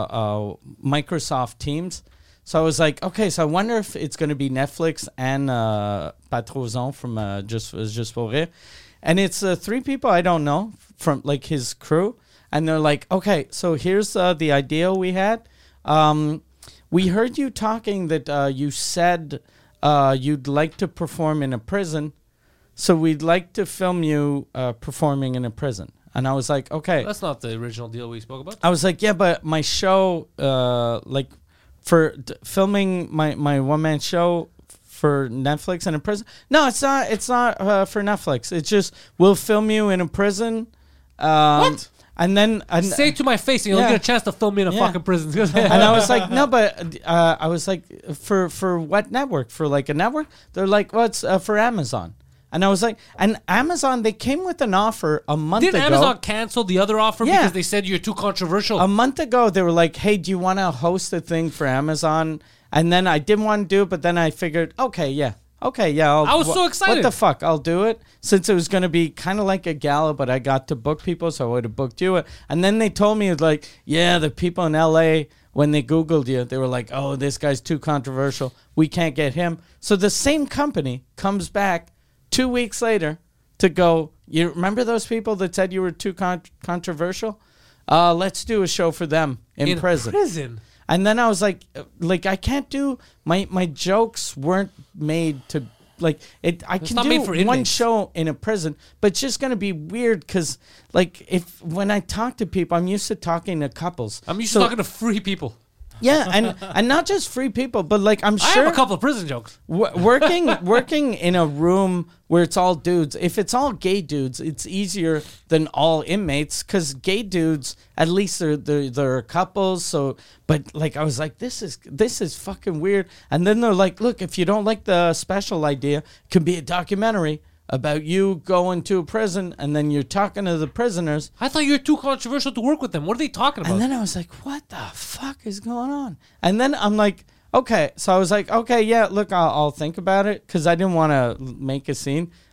a Microsoft Teams. So I was like, okay, so I wonder if it's going to be Netflix and uh, Patrozon from uh, Just Just pour rire. And it's uh, three people I don't know from like his crew. And they're like, okay, so here's uh, the idea we had. Um, we heard you talking that uh, you said uh, you'd like to perform in a prison. So we'd like to film you uh, performing in a prison. And I was like, okay. That's not the original deal we spoke about. I was like, yeah, but my show, uh, like, for d- filming my, my one man show for Netflix in a prison. No, it's not. It's not uh, for Netflix. It's just we'll film you in a prison. Um, What? And then and, Say it to my face, and you'll Yeah. get a chance to film me in a Yeah. fucking prison. and I was like, no, but uh, I was like, for for what network? For like a network? They're like, well, it's uh, for Amazon. And I was like, and Amazon, they came with an offer a month Didn't ago. Amazon cancel the other offer Yeah. because they said you're too controversial? A month ago, they were like, hey, do you want to host a thing for Amazon? And then I didn't want to do it, but then I figured, okay, yeah. Okay, yeah. I'll, I was wh- so excited. What the fuck? I'll do it. Since it was going to be kind of like a gala, but I got to book people, so I would have booked you. And then they told me, like, yeah, the people in L A, when they Googled you, they were like, oh, this guy's too controversial. We can't get him. So the same company comes back two weeks later to go, you remember those people that said you were too con- controversial? Uh, let's do a show for them in, in prison. prison. And then I was like, uh, like I can't do my my jokes weren't made to like it. I It's can not made for do one inmates. show in a prison, but it's just gonna be weird because like if when I talk to people, I'm used to talking to couples. I'm used So- to talking to free people. yeah, and and not just free people, but like I'm I sure have a couple of prison jokes. w- working working in a room where it's all dudes. If it's all gay dudes, it's easier than all inmates because gay dudes at least they're, they're they're couples. So, but like I was like, this is this is fucking weird. And then they're like, look, if you don't like the special idea, it can be a documentary about you going to a prison and then you're talking to the prisoners. I thought you were too controversial to work with them. What are they talking about? And then I was like, what the fuck is going on? And then I'm like, okay. So I was like, okay, yeah, look, I'll, I'll think about it because I didn't want to make a scene.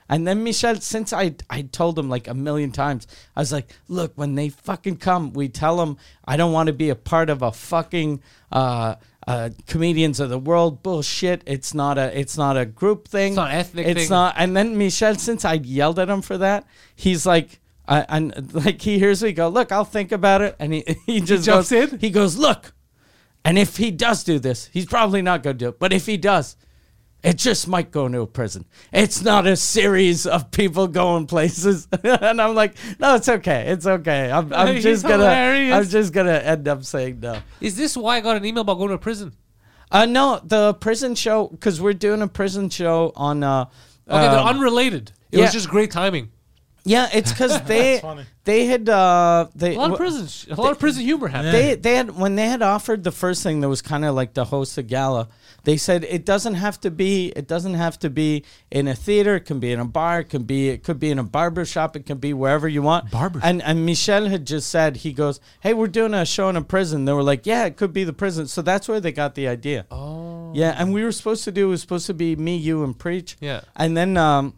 And then Michel, since I I told him like a million times, I was like, look, when they fucking come, we tell them I don't want to be a part of a fucking uh, uh, comedians of the world bullshit. It's not a it's not a group thing. It's not an ethnic It's thing. not. And then Michel, since I yelled at him for that, he's like. Uh, and like he hears me go, look, I'll think about it, and he he just jumps goes, in? He goes, look, and if he does do this, he's probably not going to do it. But if he does, it just might go into a prison. It's not a series of people going places. And I'm like, no, it's okay, it's okay. I'm, I'm He's just gonna, hilarious. I'm just gonna end up saying no. Is this why I got an email about going to prison? Uh, no, the prison show, because we're doing a prison show on. Uh, Okay, they're um, unrelated. It yeah. was just great timing. yeah, it's because they funny. they had uh, they A lot of w- prison, sh- a lot of prison humor happened. They they had when they had offered the first thing that was kind of like the host of gala. They said it doesn't have to be it doesn't have to be in a theater. It can be in a bar. It can be it could be in a barber shop. It can be wherever you want. Barber And and Michel had just said, he goes, hey, we're doing a show in a prison. They were like, yeah, it could be the prison. So that's where they got the idea. Oh, Yeah, and we were supposed to do it was supposed to be me, you, and Preach. Yeah. And then um,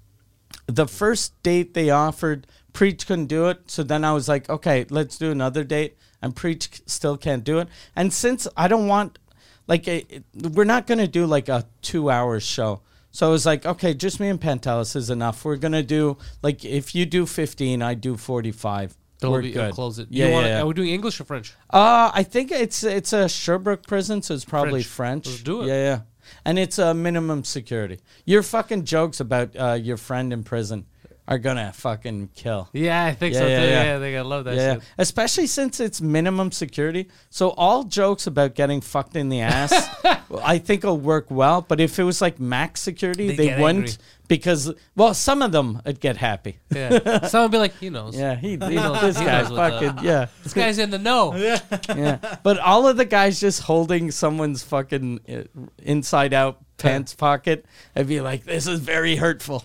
the first date they offered, Preach couldn't do it. So then I was like, okay, let's do another date. And Preach c- still can't do it. And since I don't want, like, a, it- we're not going to do like a two hour show. So I was like, okay, just me and Pantelis is enough. We're going to do, like, if you do fifteen, I do forty-five. That'll We're be, good. uh, close it. Yeah, you wanna, yeah, yeah. Are we doing English or French? Uh, I think it's it's a Sherbrooke prison, so it's probably French. French. Let's do it. Yeah, yeah. And it's a minimum security. Your fucking jokes about uh, your friend in prison are gonna fucking kill. Yeah, I think Yeah, so yeah, too. yeah. Yeah, they gotta love that Yeah, shit. especially since it's minimum security. So all jokes about getting fucked in the ass, I think will work well. But if it was like max security, They they, get wouldn't angry. because well, some of them would get happy. Yeah, someone be like, he knows. Yeah, he, he knows- this he guy knows what the- fucking yeah. This guy's in the know. Yeah, but all of the guys just holding someone's fucking uh, inside out pants pocket, I'd be like, this is very hurtful.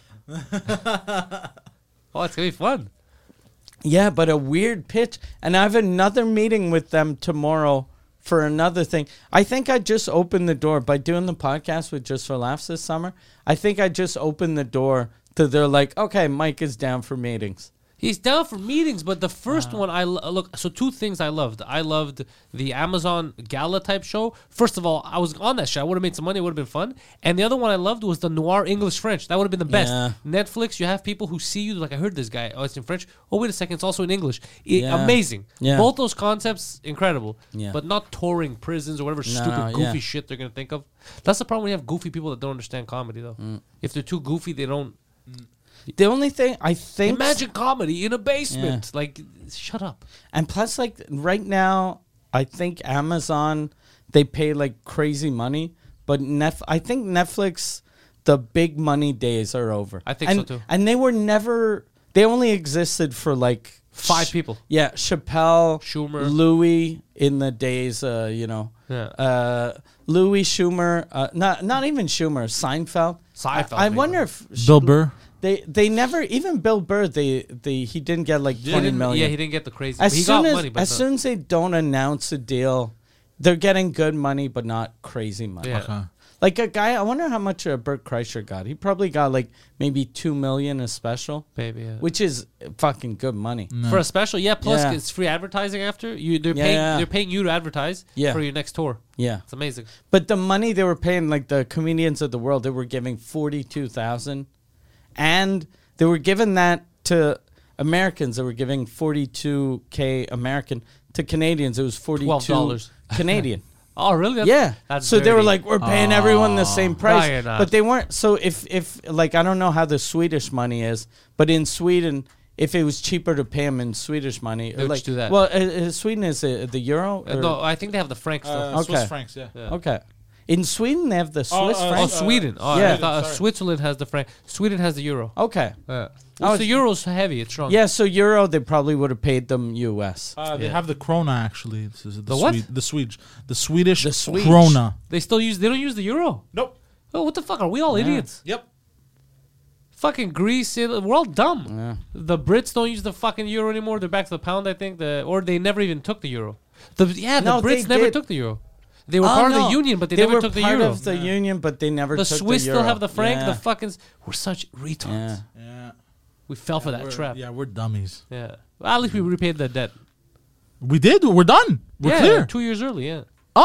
Oh, it's gonna be fun. Yeah, but a weird pitch. And I have another meeting with them tomorrow for another thing. I think I just opened the door by doing the podcast with Just for Laughs this summer. I think I just opened the door to they're like, okay, Mike is down for meetings. He's down for meetings, but the first one I lo- look. So two things I loved. I loved the Amazon Gala type show. First of all, I was on that show. I would have made some money. It would have been fun. And the other one I loved was the Noir English French. That would have been the best. Yeah. Netflix. You have people who see you like, I heard this guy. Oh, it's in French. Oh, wait a second. It's also in English. It, Yeah. Amazing. Yeah. Both those concepts incredible. Yeah. But not touring prisons or whatever stupid no, goofy yeah. shit they're gonna think of. That's the problem when you have goofy people that don't understand comedy though. Mm. If they're too goofy, they don't. The only thing I think Imagine comedy in a basement. Like, shut up. And plus, like right now, I think Amazon they pay like crazy money, but Nef- I think Netflix, the big money days are over. I think and, so, too. And they were never. They only existed for like Five Ch- people. Yeah, Chappelle, Schumer. Louis in the days. Uh, you know, Yeah. uh, Louis Schumer. Uh, not not even Schumer. Seinfeld. Seinfeld, I, I maybe. wonder if Bill Burr. They they never even Bill Burr. They they he didn't get like He twenty didn't- million. Yeah, he didn't get the crazy. As he soon got as money, but as not- soon as they don't announce a deal, they're getting good money, but not crazy money. Yeah. Okay. Like a guy, I wonder how much uh, Bert Kreischer got. He probably got like maybe two million a special, Baby, yeah. which is fucking good money. For a special, yeah. Plus, Yeah. it's free advertising after you. They're Yeah, paying. yeah. They're paying you to advertise Yeah. for your next tour. Yeah, It's amazing. but the money they were paying, like the comedians of the world, they were giving forty two thousand, and they were giving that to Americans. They were giving forty two k American to Canadians. It was forty two twelve dollars Canadian. Oh, really? That's, Yeah. That's so they were dirty. like, we're paying everyone the same price. you're not. But they weren't. So if, if, like, I don't know how the Swedish money is, but in Sweden, if it was cheaper to pay them in Swedish money, would like, just do that. Well, uh, uh, Sweden is uh, the euro? Uh, or- no, I think they have the franc still. Uh, Okay. Swiss francs, yeah. Yeah. Okay. In Sweden, they have the Swiss uh, Oh, franc? Sweden. Oh, Yeah. I thought, uh, Sorry. Switzerland has the franc. Sweden has the euro. Okay. Yeah. Oh, Well, the euro's heavy. It's strong. Yeah, so euro, they probably would have paid them U S. Uh, they Yeah. have the krona actually. This is the, The what? Swede- the Swedish, the Swedish, The Swedish. krona. They still use. They don't use the euro. Nope. Oh, what the fuck? Are we all idiots? Yep. Fucking Greece. Italy, we're all dumb. Yeah. The Brits don't use the fucking euro anymore. They're back to the pound, I think. The or they never even took the euro. The yeah, the No, they Brits never did. took the euro. They were Oh, part of no. the union, but they, they never were took the part euro. of the union, but they never the took Swiss the still euro. have the franc. Yeah. The fucking we're such retards. Yeah. Yeah. We fell for that We're- trap. Yeah, we're dummies. Yeah. Well, at least we repaid the debt. We did. We're done. We're yeah, clear. two years early. Yeah.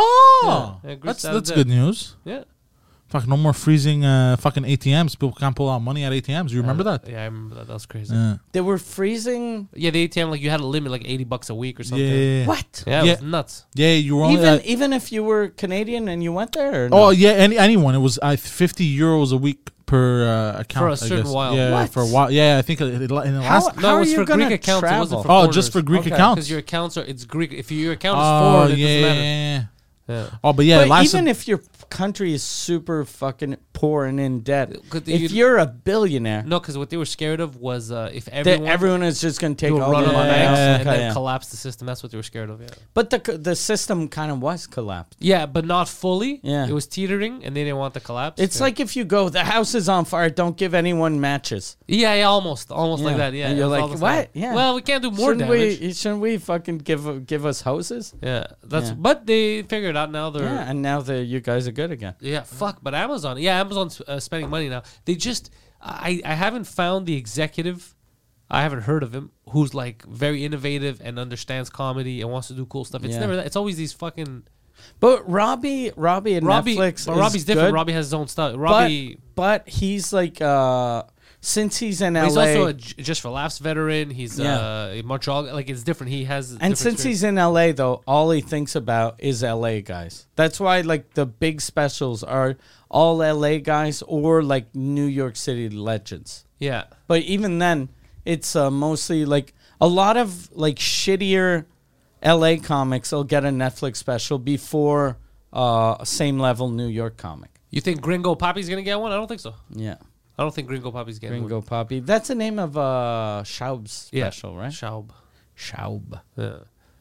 Oh, Yeah, yeah, Greece that's out of that's debt. good news. Yeah. Fuck, no more freezing uh, fucking A T Ms. People can't pull out money at A T Ms. You remember Uh, that? Yeah, I remember that. That was crazy. Yeah. They were freezing. Yeah, the A T M, like you had a limit, like eighty bucks a week or something. Yeah. What? Yeah, it Yeah. was nuts. Yeah, you were only. Even uh, even if you were Canadian and you went there. Or oh no? yeah, any anyone. It was uh, fifty euros a week per uh, account For a I certain guess. while. Yeah, What? for a while. Yeah, I think it, it, in the How- last. No, are it was you for gonna Greek accounts. It wasn't travel? for Oh, just for foreigners. Greek Okay. accounts. Because your accounts are, it's Greek. If your account is Oh foreign, it yeah, doesn't yeah, matter. yeah. Yeah. Oh, but yeah, But it lasted. even if your country is super fucking poor and in debt, Could if you- you're a billionaire, No, because what they were scared of was uh, if that everyone, everyone is just going to take would all run the on the money. banks Yeah, and okay, then yeah. collapse the system. That's what they were scared of. Yeah. But the c- the system kind of was collapsed. Yeah, but not fully. Yeah. It was teetering, and they didn't want the collapse. It's yeah. like if you go, the house is on fire, don't give anyone matches. yeah, yeah, almost, almost like Yeah. that. Yeah, And it you're was like, almost what? that. Yeah. Well, we can't do more shouldn't damage. we? Shouldn't we fucking give give us houses? Yeah, that's. Yeah. But they figured out now. They're Yeah, and now the you guys are good again. Yeah, fuck. But Amazon, yeah, Amazon's uh, spending money now. They just, I, I haven't found the executive. I haven't heard of him who's like very innovative and understands comedy and wants to do cool stuff. It's Yeah. never that. It's always these fucking But Robbie, Robbie and Robbie. Netflix, but is Robbie's different. good, Robbie has his own stuff. Robbie. but, but he's like, uh since he's in but L A, he's also a J- Just for Laughs veteran. He's Yeah. uh, in Montreal. Like it's different. He has. and since he's in L A though, all he thinks about is L A guys. That's why like the big specials are all L A guys or like New York City legends. yeah. But even then, it's uh, mostly like a lot of like shittier L A comics will get a Netflix special before uh, same level New York comic. You think Gringo Poppy's gonna get one? I don't think so. Yeah, I don't think Gringo Poppy's getting Gringo one. Poppy. That's the name of uh, Schaub's Yeah. special, right? Schaub. Schaub. Yeah.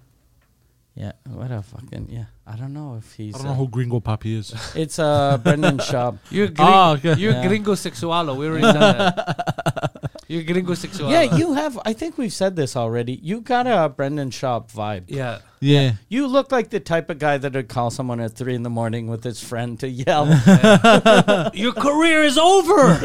Yeah, what a fucking yeah. I don't know if he's. I don't uh, know who Gringo Papi is. It's uh Brendan Schaub. You're gring- Oh, okay. you're Yeah. gringo sexualo. We already done that. You're gringo sexualo. Yeah, you have. I think we've said this already. You got a Brendan Schaub vibe. Yeah. Yeah. You look like the type of guy that would call someone at three in the morning with his friend to yell. Your career is over.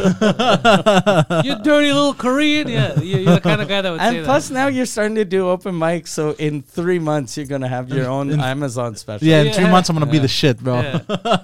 You dirty little Korean. Yeah, you- you're the kind of guy that would say And plus, now you're starting to do open mics, so in three months you're gonna have your own Amazon special. Yeah, in three Yeah. months I'm gonna be Yeah. the shit, bro. that.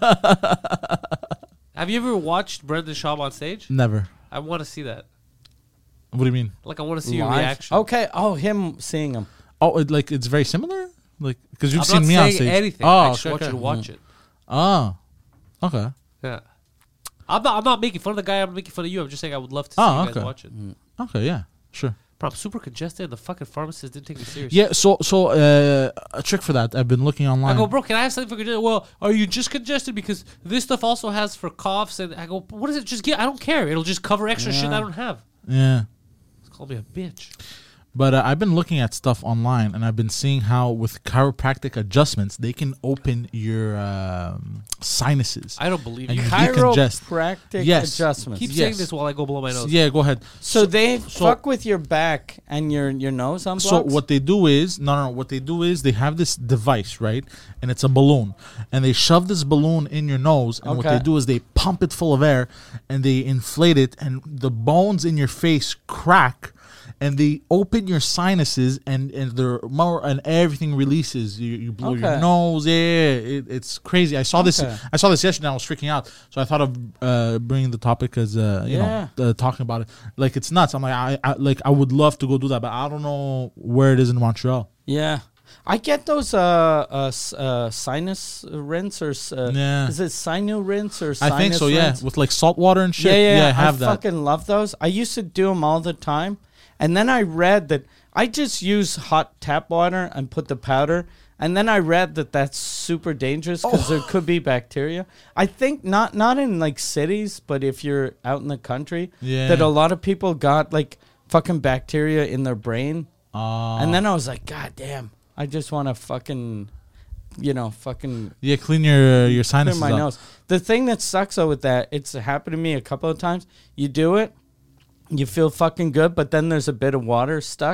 Yeah. Have you ever watched Brendan Schaub on stage? Never. I want to see that. What do you mean? Like, I want to see your Live? reaction. Okay. Oh, him seeing him. Oh, it, like it's very similar, like because you've I'm seen not me on saying stage. anything. Oh, I just want okay. you to watch it. Oh, okay. Yeah. I'm not. I'm not making fun of the guy. I'm making fun of you. I'm just saying I would love to see Oh, you guys okay. watch it. Okay, yeah, sure. Bro, I'm super congested. The fucking pharmacist didn't take me serious. Yeah, so so uh, a trick for that. I've been looking online. I go, bro, can I have something for congestion? Well, are you just congested? Because this stuff also has for coughs. And I go, what is it? Just get. I don't care. It'll just cover extra shit I don't have. Yeah. Call me a bitch. But uh, I've been looking at stuff online, and I've been seeing how with chiropractic adjustments they can open your um, sinuses. I don't believe And you. you decongest. Chiropractic Yes. adjustments. Keep Yes. saying this while I go blow my nose. Yeah, go ahead. So, they so- fuck with your back and your your nose unblocks? So what they do is no, no, no. What they do is they have this device, right? And it's a balloon, and they shove this balloon in your nose, and what Okay. they do is they pump it full of air, and they inflate it, and the bones in your face crack, and they open your sinuses, and and they're more, and everything releases. You you blow your Okay. nose. Yeah, it, it's crazy. I saw this. Okay. I saw this yesterday. And I was freaking out. So I thought of uh, bringing the topic as uh, you Yeah. know uh, talking about it. Like it's nuts. I'm like I, I like I would love to go do that, but I don't know where it is in Montreal. Yeah. I get those uh, uh, s- uh, sinus rinse or s- uh, Yeah. is it sinu rinse or sinus I think so. Yeah, rinse? with like salt water and shit. Yeah, yeah, I I have that. fucking love those. I used to do them all the time, and then I read that I just use hot tap water and put the powder, and then I read that that's super dangerous because there could be bacteria. I think not not in like cities, but if you're out in the country, Yeah. that a lot of people got like fucking bacteria in their brain, Uh, and then I was like, God damn, I just want to fucking, you know, fucking yeah, clean your your clear sinuses my up. nose. The thing that sucks though with that, it's happened to me a couple of times. You do it, you feel fucking good, but then there's a bit of water stuck,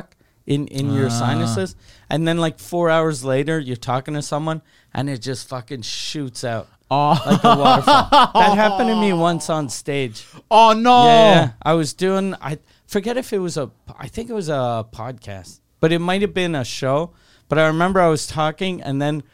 in in your Ah. sinuses, and then like four hours later, you're talking to someone, and it just fucking shoots out Oh, like a waterfall. That happened to me once on stage. oh no! Yeah, I was doing. I forget if it was a. I think it was a podcast, but it might have been a show. But I remember I was talking, and then,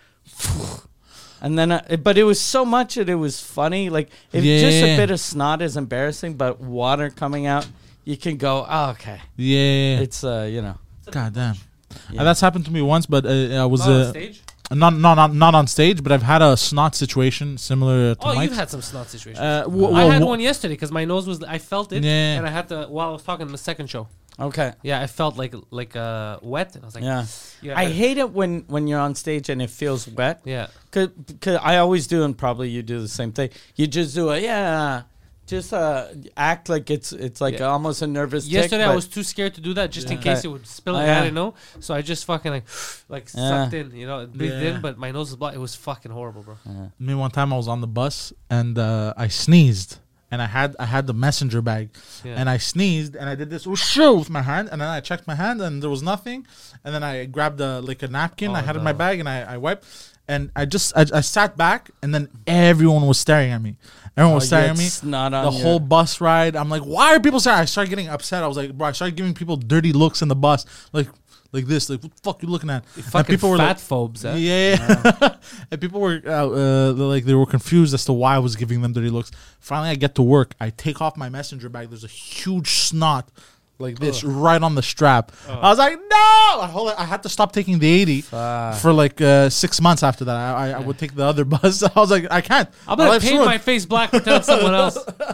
and then, I, but it was so much that it was funny. Like if just a Yeah. bit of snot is embarrassing, but water coming out, you can go. Oh, okay, Yeah. it's uh, you know. God damn. Yeah. Uh, that's happened to me once, but uh, I was Not on uh, stage? not, not not not on stage, but I've had a snot situation similar to Oh, Mike's. you've had some snot situations. Uh, w- I well, had w- one yesterday because my nose was. I felt it, Yeah. and I had to while I was talking in the second show. Okay. Yeah, I felt like like uh, wet, and I was like, Yeah. yeah, I hate it when when you're on stage and it feels wet. yeah. Cause, 'cause I always do, and probably you do the same thing. You just do a yeah, just uh, act like it's it's like Yeah. almost a nervous. tick, Yesterday, I but- was too scared to do that just in Yeah. case it would spill. Oh, and yeah. I didn't know, so I just fucking like like Yeah. sucked in, you know, breathed Yeah. in, but my nose was blocked. It was fucking horrible, bro. Me one time I was on the bus and uh, I sneezed and I had I had the messenger bag Yeah. and I sneezed and I did this whoosh with my hand and then I checked my hand and there was nothing and then I grabbed a, like a napkin I Oh, had in my no. bag and I, I wiped and I just I, I sat back and then everyone was staring at me. Everyone was Oh, you staring had at me. snot on The your- whole bus ride. I'm like, why are people staring? I started getting upset. I was like, bro, I started giving people dirty looks in the bus, like like this, like what the fuck you looking at? And Fucking people were fat like, phobes. Huh? yeah, and people were uh, uh, like they were confused as to why I was giving them dirty looks. Finally, I get to work. I take off my messenger bag. There's a huge snot like this right on the strap. I was like, no! I, hold it. I had to stop taking the eighty for like uh, six months after that. I, I, I would take the other bus. I was like, I can't. I'm My gonna life's paint ruined. my face black, pretend I'm someone else.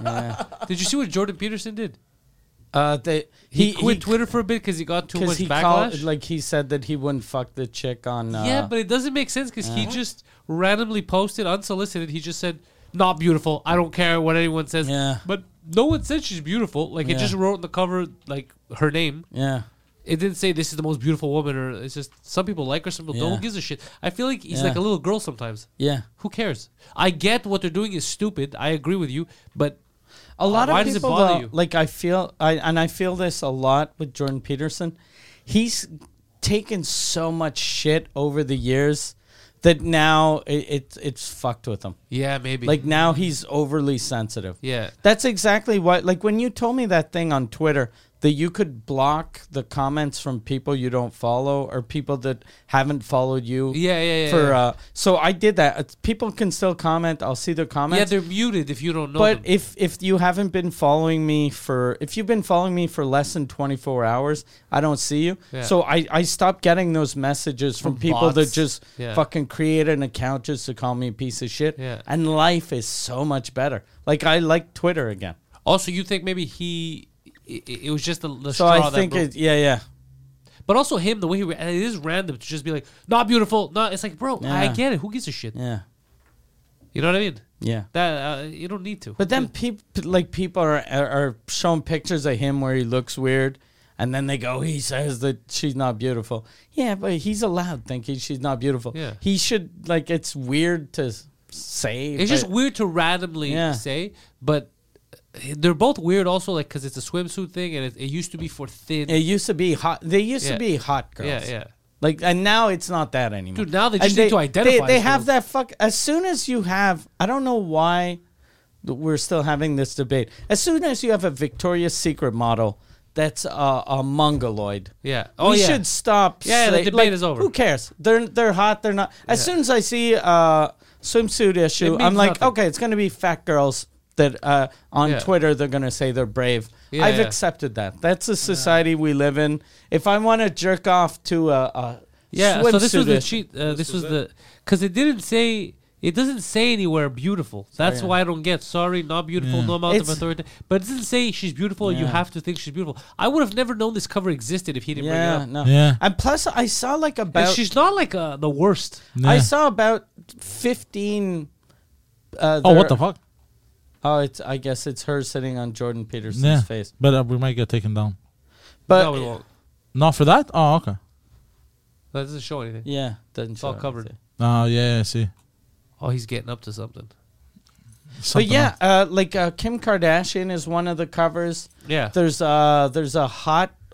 Did you see what Jordan Peterson did? Uh, they, He, quit Twitter for a bit because he got too much he backlash. called, like he said that he wouldn't fuck the chick on. Uh, yeah, but it doesn't make sense because he just randomly posted unsolicited. He just said, "Not beautiful. I don't care what anyone says." Yeah. But no one said she's beautiful. Like Yeah. it just wrote on the cover like her name. yeah, It didn't say this is the most beautiful woman, or it's just some people like her, some people don't. Yeah. Who gives a shit? I feel like he's Yeah. like a little girl sometimes. yeah. Who cares? I get what they're doing is stupid. I agree with you, but A lot why of does it people, bother though, you? like I feel, I and I feel this a lot with Jordan Peterson. He's taken so much shit over the years that now it, it it's fucked with him. yeah, maybe Like now he's overly sensitive. yeah. That's exactly what. Like when you told me that thing on Twitter that you could block the comments from people you don't follow or people that haven't followed you. Yeah, yeah, yeah, For yeah. uh, so I did that. It's, people can still comment. I'll see their comments. Yeah, they're muted if you don't know But them. if if you haven't been following me for if you've been following me for less than twenty-four hours, I don't see you. Yeah. So I, I stopped getting those messages from, From people that bots. just Yeah. fucking create an account just to call me a piece of shit. Yeah. And life is so much better. Like I like Twitter again. Also, you think maybe he, it, it was just the, the So straw I think that broke. it yeah, yeah. But also him, the way he, re- and it is random to just be like, not beautiful, not. It's like, bro, I Yeah. get it. Who gives a shit? Yeah. You know what I mean? Yeah. That uh, you don't need to. But then people like people are, are are showing pictures of him where he looks weird, and then they go, he says that she's not beautiful. Yeah, but he's allowed thinking she's not beautiful. Yeah. He should like it's weird to s- say. it's but- just weird to randomly Yeah. say, but they're both weird also, like because it's a swimsuit thing, and it, it used to be for thin. It used to be hot. They used Yeah. to be hot girls. yeah, yeah. Like and now it's not that anymore. Dude, now they And just need to identify They, they as have girls. that fuck. As soon as you have, I don't know why we're still having this debate. As soon as you have a Victoria's Secret model that's a, a mongoloid, Yeah. Oh, we yeah. should stop. Yeah, the say- debate like, is over. Who cares? They're they're hot. They're not. As Yeah. soon as I see a swimsuit issue, It I'm means like, nothing. okay, it's gonna be fat girls that uh, on Yeah. Twitter they're gonna say they're brave. Yeah, I've yeah. accepted that. That's the society we live in. If I want to jerk off to a, a Yeah, so this was swimsuit the issue- cheat. Uh, this was the because it didn't say it doesn't say anywhere beautiful. That's yeah. why I don't get. Sorry, not beautiful. Yeah. No amount of It's- authority. But it doesn't say she's beautiful. and You Yeah. have to think she's beautiful. I would have never known this cover existed if he didn't Yeah, bring it up. no. Yeah. And plus, I saw like And about she's not like uh, the worst. I Yeah. saw about fifteen. Uh, Oh, there- what the fuck? Oh, it's. I guess it's her sitting on Jordan Peterson's Yeah, face. but uh, we might get taken down. But no, we won't. Not for that. Oh, okay. That doesn't show anything. yeah, doesn't It's all show covered. anything. Oh yeah, I see. Oh, he's getting up to something. But Something yeah, else. uh, like uh, Kim Kardashian is one of the covers. Yeah. There's uh there's a hot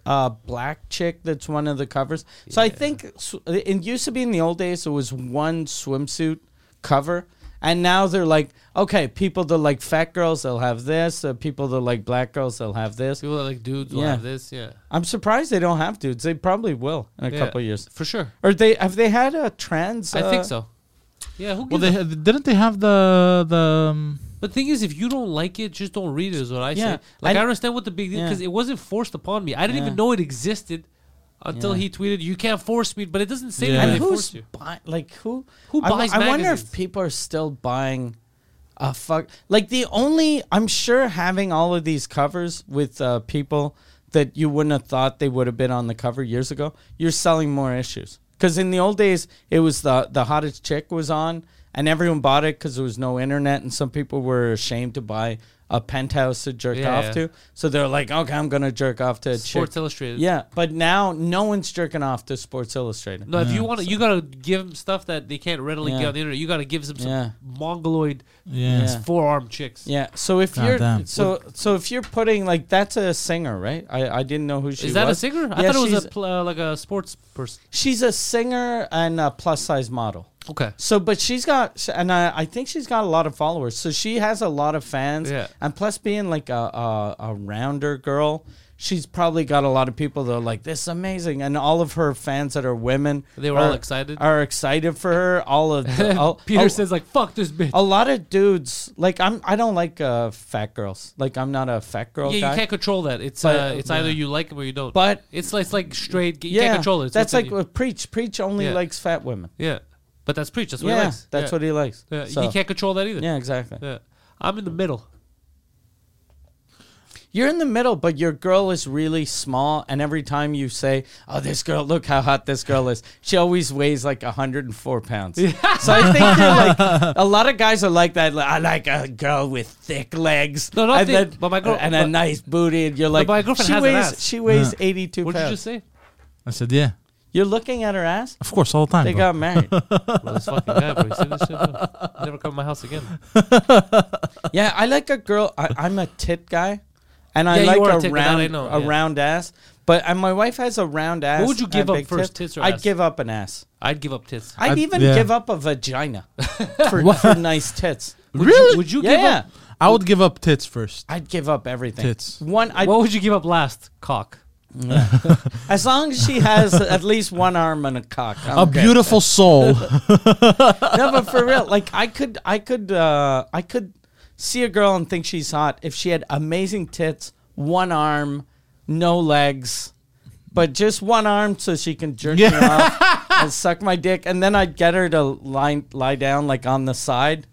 uh, black chick that's one of the covers. So I think sw- it used to be in the old days, it was one swimsuit cover. And now they're like, okay, people that like fat girls, they'll have this. Uh, people that like black girls, they'll have this. People that like dudes will Yeah. have this. Yeah. I'm surprised they don't have dudes. They probably will in a Yeah, couple of years. for sure. Or they have they had a trans? I uh, think so. Yeah. Who Well, gives they a had, didn't they have the the. Um, But the thing is, if you don't like it, just don't read it, is what I Yeah. say. Like, I- I understand what the big deal, Yeah. because it wasn't forced upon me. I didn't Yeah. even know it existed until Yeah. he tweeted, you can't force me, but it doesn't say Yeah. that And they who's force you. buy, like who? Who I, wo- buys I wonder magazines? if people are still buying a fuck. Like the only, I'm sure having all of these covers with uh, people that you wouldn't have thought they would have been on the cover years ago. You're selling more issues because in the old days it was the the hottest chick was on and everyone bought it because there was no internet and some people were ashamed to buy a penthouse to jerk Yeah, off yeah. to. So they're like, okay, I'm gonna jerk off to a Sports chick. Illustrated. Yeah, but now no one's jerking off to Sports Illustrated. No, if you want to, you gotta give them stuff that they can't readily Yeah. get on the internet. You gotta give them some Yeah. mongoloid yeah. Yeah. forearm chicks. Yeah. So if God you're damn. so so if you're putting like that's a singer, right? I, I didn't know who she Is that was. a singer? I Yeah, thought it was she's- a pl- uh, like a sports person. She's a singer and a plus size model. Okay. So, but she's got, and I, I think she's got a lot of followers. So she has a lot of fans. Yeah. And plus, being like a, a a rounder girl, she's probably got a lot of people that are like, "This is amazing," and all of her fans that are women, They were are, all excited? Are excited for her. All of the, all, Peter all- says like, "Fuck this bitch." a lot of dudes like I'm. I don't like uh, fat girls. Like I'm not a fat girl Yeah, guy. you can't control that. It's But, uh, it's yeah. either you like them or you don't. But it's like, it's like straight. You yeah, can't control it. It's that's within like you. uh, preach. Preach only Yeah. likes fat women. Yeah, but that's preach. That's what yeah, he likes. that's yeah. what he likes. Yeah, So, he can't control that either. yeah, exactly. Yeah. I'm in the middle. You're in the middle, but your girl is really small, and every time you say, "Oh, this girl, look how hot this girl is," she always weighs like one hundred four pounds. So I think you're like a lot of guys are like that. Like, I like a girl with thick legs, No, not and, thick, then- but my girl- and a but- nice booty. And you're like, my girlfriend she has an weighs ass. she weighs Yeah. eighty-two What did pounds. you just say? I said, yeah. You're looking at her ass. Of course, all the time. They bro. got married. Well, this fucking guy, bro. You see this shit? Bro? Never come to my house again. Yeah, I like a girl. I, I'm a tit guy, and I Yeah, you like are a a tit guy, that I round, know, a yeah. round ass. But and my wife has a round ass. What would you give and up big first, tits or I'd ass? give up an ass. I'd give up tits. I'd, I'd- even yeah. give up a vagina for, for nice tits. Would Really? You, would you Yeah, give yeah. up? I would give up tits first. I'd give up everything. Tits. One. I'd, What would you give up last? Cock. as long as she has at least one arm and a cock. I'm A good. beautiful soul. No, but for real, like I could, I could, uh, I could see a girl and think she's hot if she had amazing tits, one arm, no legs, but just one arm so she can jerk me off and suck my dick, and then I'd get her to lie lie down like on the side.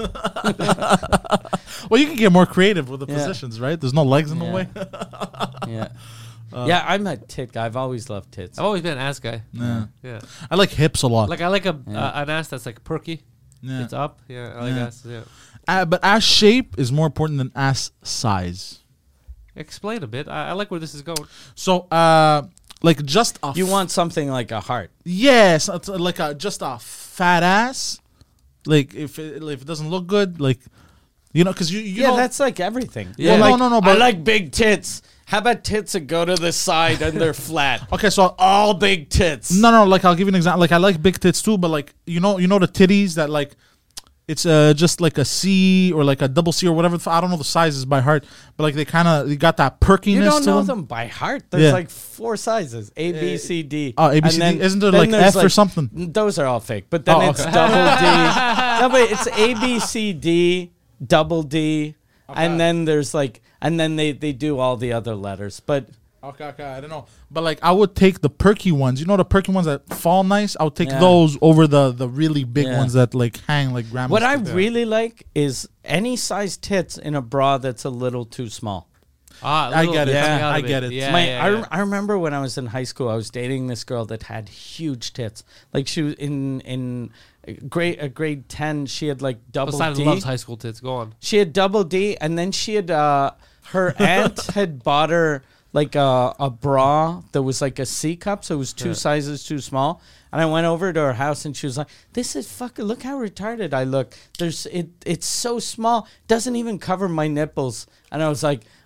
Well, you can get more creative with the Yeah. positions, right? There's no legs in Yeah. the way. Yeah, yeah. I'm a tit guy. I've always loved tits. I've always been an ass guy. Yeah. Yeah. I like hips a lot. Like I like a uh, an ass that's like perky. Yeah. It's up. Yeah, I like Yeah. ass. Yeah. Uh, but ass shape is more important than ass size. Explain a bit. I, I like where this is going. So, uh, like just a You f- want something like a heart? yes, it's like a just a fat ass. Like if it, if it doesn't look good, like you know, because you you yeah, know that's like everything. Yeah. Well, No, like, no, no, I but- like big tits. How about tits that go to the side and they're flat? okay. So All big tits. no, no, like I'll give you an example. Like I like big tits too, but like you know, you know the titties that like it's uh just like a C or like a double C or whatever. I don't know the sizes by heart, but like they kind of you got that perkiness. You don't to know them. them by heart. There's Yeah. like four sizes: A, B, C, D. Oh, A, B, And C, D. then- Isn't there then like there's F or something? Those are all fake. But then Oh, it's okay. double D. No, but it's A, B, C, D, double D, and then there's like, and then they they do all the other letters. But Okay, okay, I don't know, but like I would take the perky ones. You know the perky ones that fall nice. I would take Yeah. those over the the really big Yeah. ones that like hang like grandma's. what I tits. really like is any size tits in a bra that's a little too small. Ah, I little get it. coming Yeah, out I of get it. Yeah, My, yeah, I, yeah. rem- I remember when I was in high school, I was dating this girl that had huge tits. Like she was in in grade uh, grade ten, she had like double Poseidon D. loves high school tits. Go on. She had double D, and then she had uh, her aunt had bought her like a, a bra that was like a C cup, so it was two sizes too small. And I went over to her house, and she was like, "This is fucking. Look how retarded I look. There's it. It's so small. Doesn't even cover my nipples." And I was like,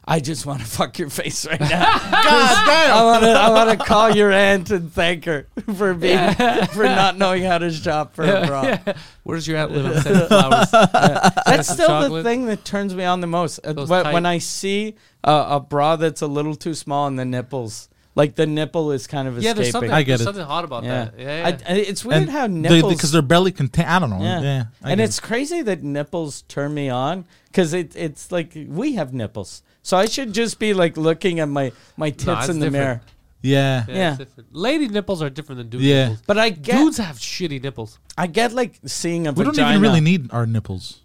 I just want to fuck your face right now. God damn! I want to. I want to call your aunt and thank her for being for not knowing how to shop for a bra. Yeah. Where's your aunt live on Santa Flowers? That's some still chocolate. the thing that turns me on the most. Uh, Those When, tight- when I see uh, a bra that's a little too small and the nipples, like the nipple is kind of Yeah, there's escaping. something. I get there's it. something hot about Yeah. that. Yeah, yeah. I, I- it's weird And how they- nipples because their belly contain. I don't know. Yeah, Yeah, I and get it's crazy that nipples turn me on because it, it's like we have nipples, so I should just be like looking at my my tits it's in the different. mirror. it. yeah. yeah, yeah. it's different. Lady nipples are different than dude Yeah. nipples. But I get Dudes have shitty nipples. I get like seeing a We don't vagina. even really need our nipples.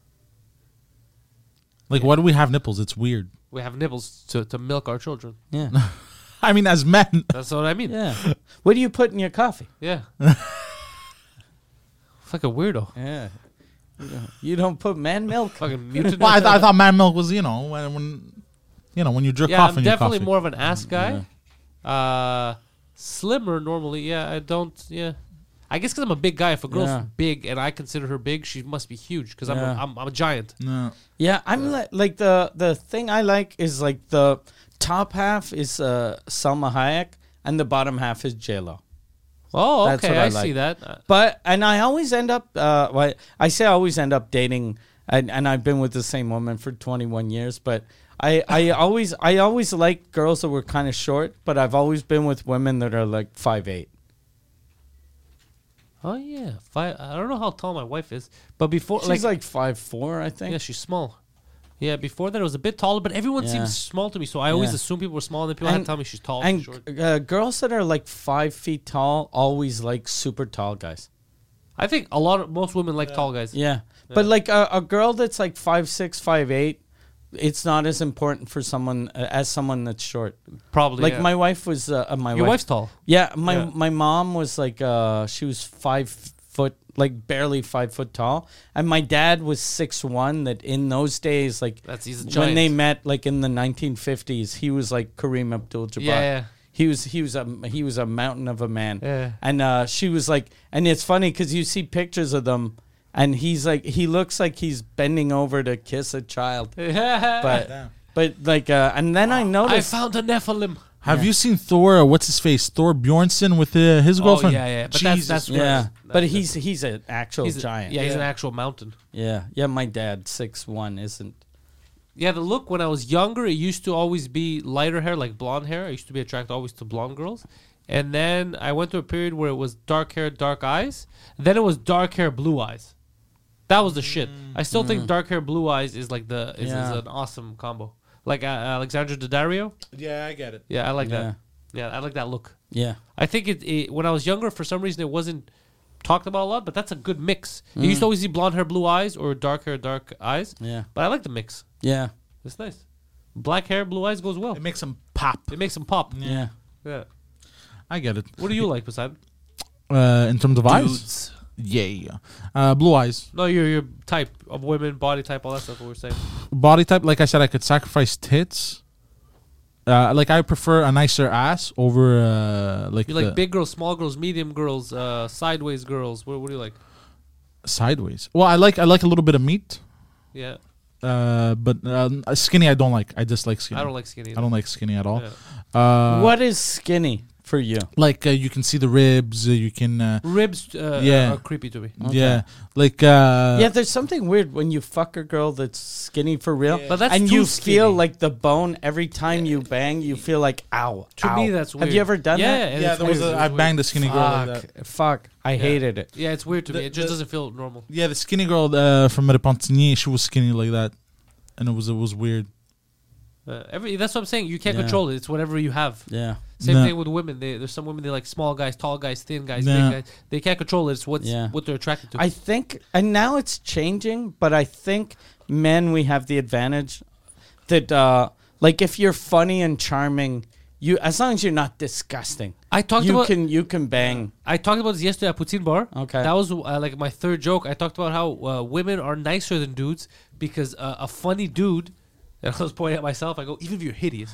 Like, why do we have nipples? It's weird. We have nipples to, to milk our children. Yeah, I mean, as men, That's what I mean. yeah. What do you put in your coffee? Yeah. It's like a weirdo. Yeah, you don't, you don't put man milk. Fucking mutant. well, I, th- I thought man milk was, you know, when, when you know, when you jerk yeah, off I'm in your definitely coffee. more of an ass guy. Uh, slimmer normally. Yeah, I don't. Yeah, I guess because I'm a big guy. If a girl's Yeah. big and I consider her big, she must be huge because I'm, Yeah. a, I'm I'm a giant. No. Yeah, I'm li- like the the thing I like is like the top half is uh, Salma Hayek and the bottom half is J Lo. Oh, That's okay, what I I, like. see that. Uh, But and I always end up. Uh, well, I say I always end up dating, and, and I've been with the same woman for twenty-one years. But I, I always I always like girls that were kind of short. But I've always been with women that are like five eight. Oh yeah, five. I don't know how tall my wife is, but before She's like, like five four, I think. yeah, she's small. Yeah, before that it was a bit taller, but everyone Yeah. seems small to me, so I always Yeah. assume people were small, and then people had And- to tell me she's tall, And she's short. uh, girls that are like five feet tall always like super tall guys. I think a lot of most women like tall guys. Yeah, but like a, a girl that's like five six, five eight, it's not as important for someone uh, as someone that's short. Probably. Like yeah. my wife was uh, uh, my Your wife, wife's tall. Yeah, my Yeah. my mom was like uh she was five foot, like barely five foot tall, and my dad was six one. That in those days, like That's- he's a when they giant. met, like in the nineteen fifties, he was like Kareem Abdul-Jabbar. Yeah, yeah. He was he was a he was a mountain of a man. Yeah. And uh, she was like, and it's funny because you see pictures of them, and he's like, he looks like he's bending over to kiss a child, but but like, uh, and then I I noticed. found a Nephilim. Have you seen Thor? Uh, what's his face? Thor Bjornsson with uh, his girlfriend. Oh yeah, yeah. But that's Jesus. that's Yeah, gross. but That's he's he's an actual he's a- giant. Yeah, he's an actual mountain. Yeah, yeah. My dad, six one, isn't. Yeah, the look when I was younger, it used to always be lighter hair, like blonde hair. I used to be attracted always to blonde girls. And then I went through a period where it was dark hair, dark eyes. Then it was dark hair, blue eyes. That was the shit. I still think dark hair, blue eyes is like the is, is Yeah. an awesome combo. Like uh, Alexandra Daddario. Yeah, I get it. Yeah, I like Yeah. that. Yeah, I like that look. Yeah, I think it, it when I was younger, for some reason, it wasn't talked about a lot. But that's a good mix. You used to always see blonde hair, blue eyes, or dark hair, dark eyes. yeah, But I like the mix. yeah, It's nice. Black hair, blue eyes goes well. It makes him pop. It makes them pop. yeah. Yeah. I get it. What do you like, Poseidon? Uh, in terms of eyes, Dudes. yeah, uh, blue eyes, No, your your type of women, body type, all that stuff. What we're saying. body type. Like I said, I could sacrifice tits. Uh, like I prefer a nicer ass over uh, like You like the big girls, small girls, medium girls, uh, sideways girls. What, what do you like? sideways. Well, I like I like a little bit of meat, Yeah, uh, but uh, skinny I don't like. I dislike skinny. I don't like skinny. I don't like skinny at all. Yeah. Uh, What is skinny for you? Like uh, you can see the ribs. Uh, you can. Uh, Ribs. Uh, Yeah. are creepy to me. Yeah, like uh, yeah, there's something weird when you fuck a girl that's skinny for real, But that's and too you skinny. feel like the bone every time you bang. You feel like ow. To ow. me, that's weird. Have you ever done yeah, that? and yeah. it's There was weird. a, It's I weird. banged a skinny girl like that. Fuck, fuck. I hated it. Yeah, it's weird to The- me. It just the- doesn't feel normal. Yeah, the skinny girl uh, from Repentigny, she was skinny like that, and it was it was weird. Uh, every that's what I'm saying. You can't Yeah. control it. It's whatever you have. Yeah, Same No. thing with women. They, there's some women they like small guys, tall guys, thin guys, No. big guys. They can't control it. It's what's Yeah. what they're attracted to. I think, and now it's changing, but I think men we have the advantage that, uh, like, if you're funny and charming, you as long as you're not disgusting, I talked you about can you can bang. I talked about this yesterday at Poutine Bar. Okay. That was uh, like my third joke. I talked about how uh, women are nicer than dudes because uh, a funny dude. And I was pointing at myself. I go, even if you're hideous,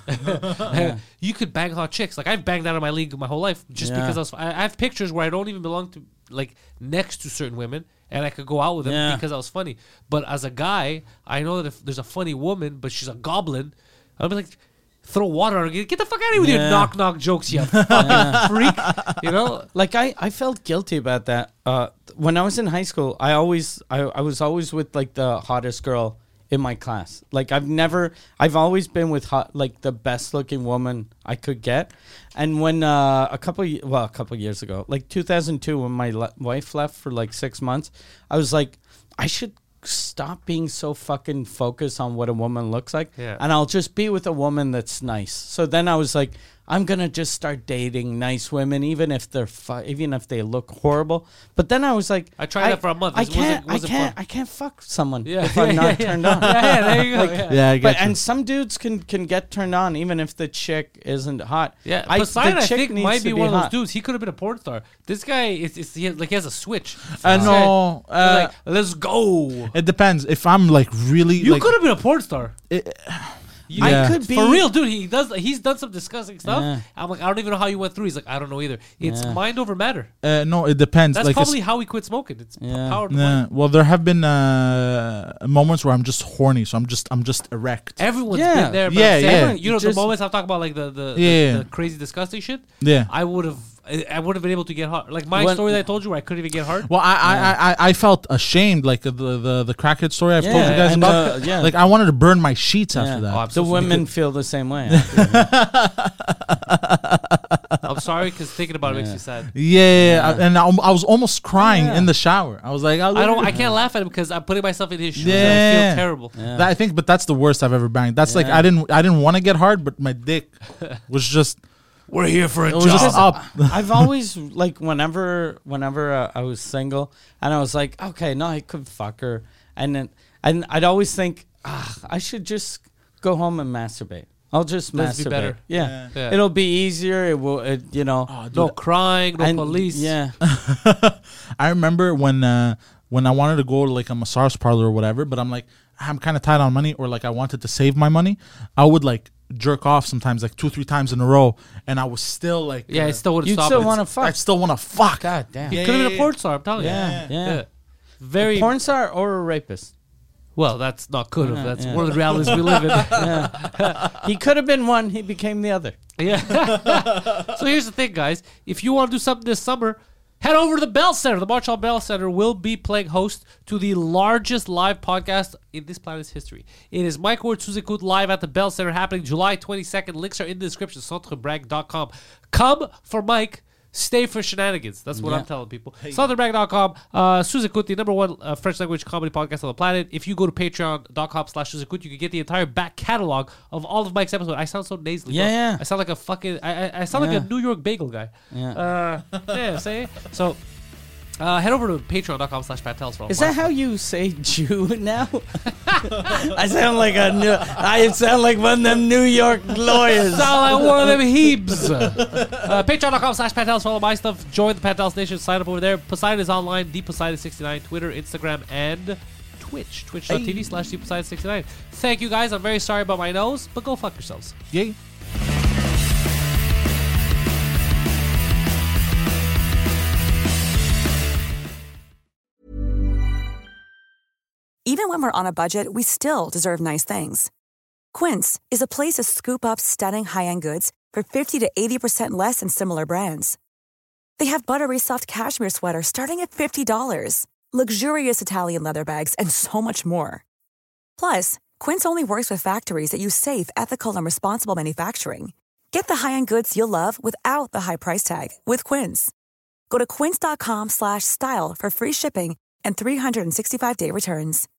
you could bang hot chicks. Like I've banged out of my league my whole life just Yeah. because I was. I, I have pictures where I don't even belong to like next to certain women, and I could go out with them Yeah. because I was funny. But as a guy, I know that if there's a funny woman, but she's a goblin, I'll be like, throw water on her. Get the fuck out of here with Yeah. your knock knock jokes, you fucking freak. You know? Like I, I felt guilty about that. Uh, when I was in high school, I always, I, I was always with like the hottest girl in my class. Like I've never, I've always been with hot, like the best looking woman I could get. And when uh, a couple, ye- well, a couple years ago, like two thousand two, when my le- wife left for like six months, I was like, I should stop being so fucking focused on what a woman looks like, Yeah. and I'll just be with a woman that's nice. So then I was like, I'm gonna just start dating nice women, even if they're fu- even if they look horrible. But then I was like, I tried that for a month. I It wasn't- can't, wasn't I can't, fun. I can't fuck someone Yeah. if I'm yeah, not yeah, turned yeah. on. Yeah, yeah, there you go. yeah. Yeah, I get But you. and some dudes can can get turned on even if the chick isn't hot. Yeah, I, Poseidon, the I chick think, needs might to be one of those hot. dudes. He could have been a porn star. This guy is, is he has, like he has a switch. I This know. guy- he's Uh, like, let's go. it depends. If I'm like really, You like, could have been a porn star. it- You- I Yeah. could be For real, dude. He does. He's done some disgusting stuff. Yeah. I'm like, I don't even know how you went through. He's like, I don't know either. It's Yeah. mind over matter. uh, no, it depends. That's like it's- probably how he quit smoking. It's Yeah. power to Nah, mind. well, there have been uh, moments where I'm just horny, so I'm just I'm just erect. Everyone's Yeah. been there. But Yeah, I'm saying, yeah. You know, Just- the moments I'm talking about, like the the, the, Yeah. the crazy, disgusting shit. Yeah. I would have. I would have been able to get hard. Like my When- story that I told you, where I couldn't even get hard. Well, I I, I, I I felt ashamed, like uh, the the the crackhead story I've told you Yeah, guys and, about. uh, yeah. Like I wanted to burn my sheets Yeah. after that. Oh, I'm The so women because- feel the same way. I'm sorry because thinking about it makes me sad. yeah, I- and I, I was almost crying Yeah. in the shower. I was like, I don't. I can't laugh at it because I'm putting myself in his shoes. And I Yeah. feel terrible. Yeah. That, I think, but that's the worst I've ever banged. That's like Yeah. I didn't I didn't want to get hard, but my dick was just We're here for a it was just up. I've always like whenever whenever uh, I was single and I was like, okay, no, I could fuck her, and then and I'd always think, ah, I should just go home and masturbate. I'll just Let's be masturbate. better. Yeah. Yeah. It'll be easier. It will, it, you know. No crying, no and- police. Yeah. I remember when uh, when I wanted to go to like a massage parlor or whatever, but I'm like I'm kind of tight on money, or like I wanted to save my money. I would like jerk off sometimes, like two three times in a row, and I was still like, Yeah, uh, it still wouldn't You'd stop. still it. want to I fuck. still want to fuck. God damn. He Yeah, could have yeah, been a yeah. porn star. I'm telling Yeah. you. Yeah. Very. Porn star or a rapist? Well, that's not could have. Yeah, That's yeah. one of the realities we live in. He could have been one. He became the other. Yeah. So here's the thing, guys. If you want to do something this summer, head over to the Bell Center. The Montreal Bell Center will be playing host to the largest live podcast in this planet's history. It is Mike Ward Suzekut live at the Bell Center, happening July twenty-second. Links are in the description, centre brag dot com. Come for Mike. Stay for shenanigans. That's what Yeah. I'm telling people. centre brag dot com. Uh, Suzekut, the number one uh, French language comedy podcast on the planet. If you go to patreon dot com slash Suzekut, you can get the entire back catalog of all of Mike's episodes. I sound so nasally. bro. Yeah, yeah. I sound like a fucking. I, I, I sound Yeah. like a New York bagel guy. Yeah. Uh, yeah, say so. Uh, head over to patreon dot com slash Patels for all Is my that how you say Jew now? I sound like a new. I sound like one of them New York lawyers. Sound like one of them heaps. uh, patreon dot com slash Patels for all of my stuff. Join the Patels Nation. Sign up over there. Poseidon is online. D Poseidon sixty-nine. Twitter, Instagram, and Twitch. Twitch dot T V slash D Poseidon sixty-nine. Thank you guys. I'm very sorry about my nose, but go fuck yourselves. Yay. Even when we're on a budget, we still deserve nice things. Quince is a place to scoop up stunning high-end goods for fifty to eighty percent less than similar brands. They have buttery soft cashmere sweaters starting at fifty dollars, luxurious Italian leather bags, and so much more. Plus, Quince only works with factories that use safe, ethical, and responsible manufacturing. Get the high-end goods you'll love without the high price tag with Quince. Go to quince dot com slash style for free shipping and three sixty-five day returns.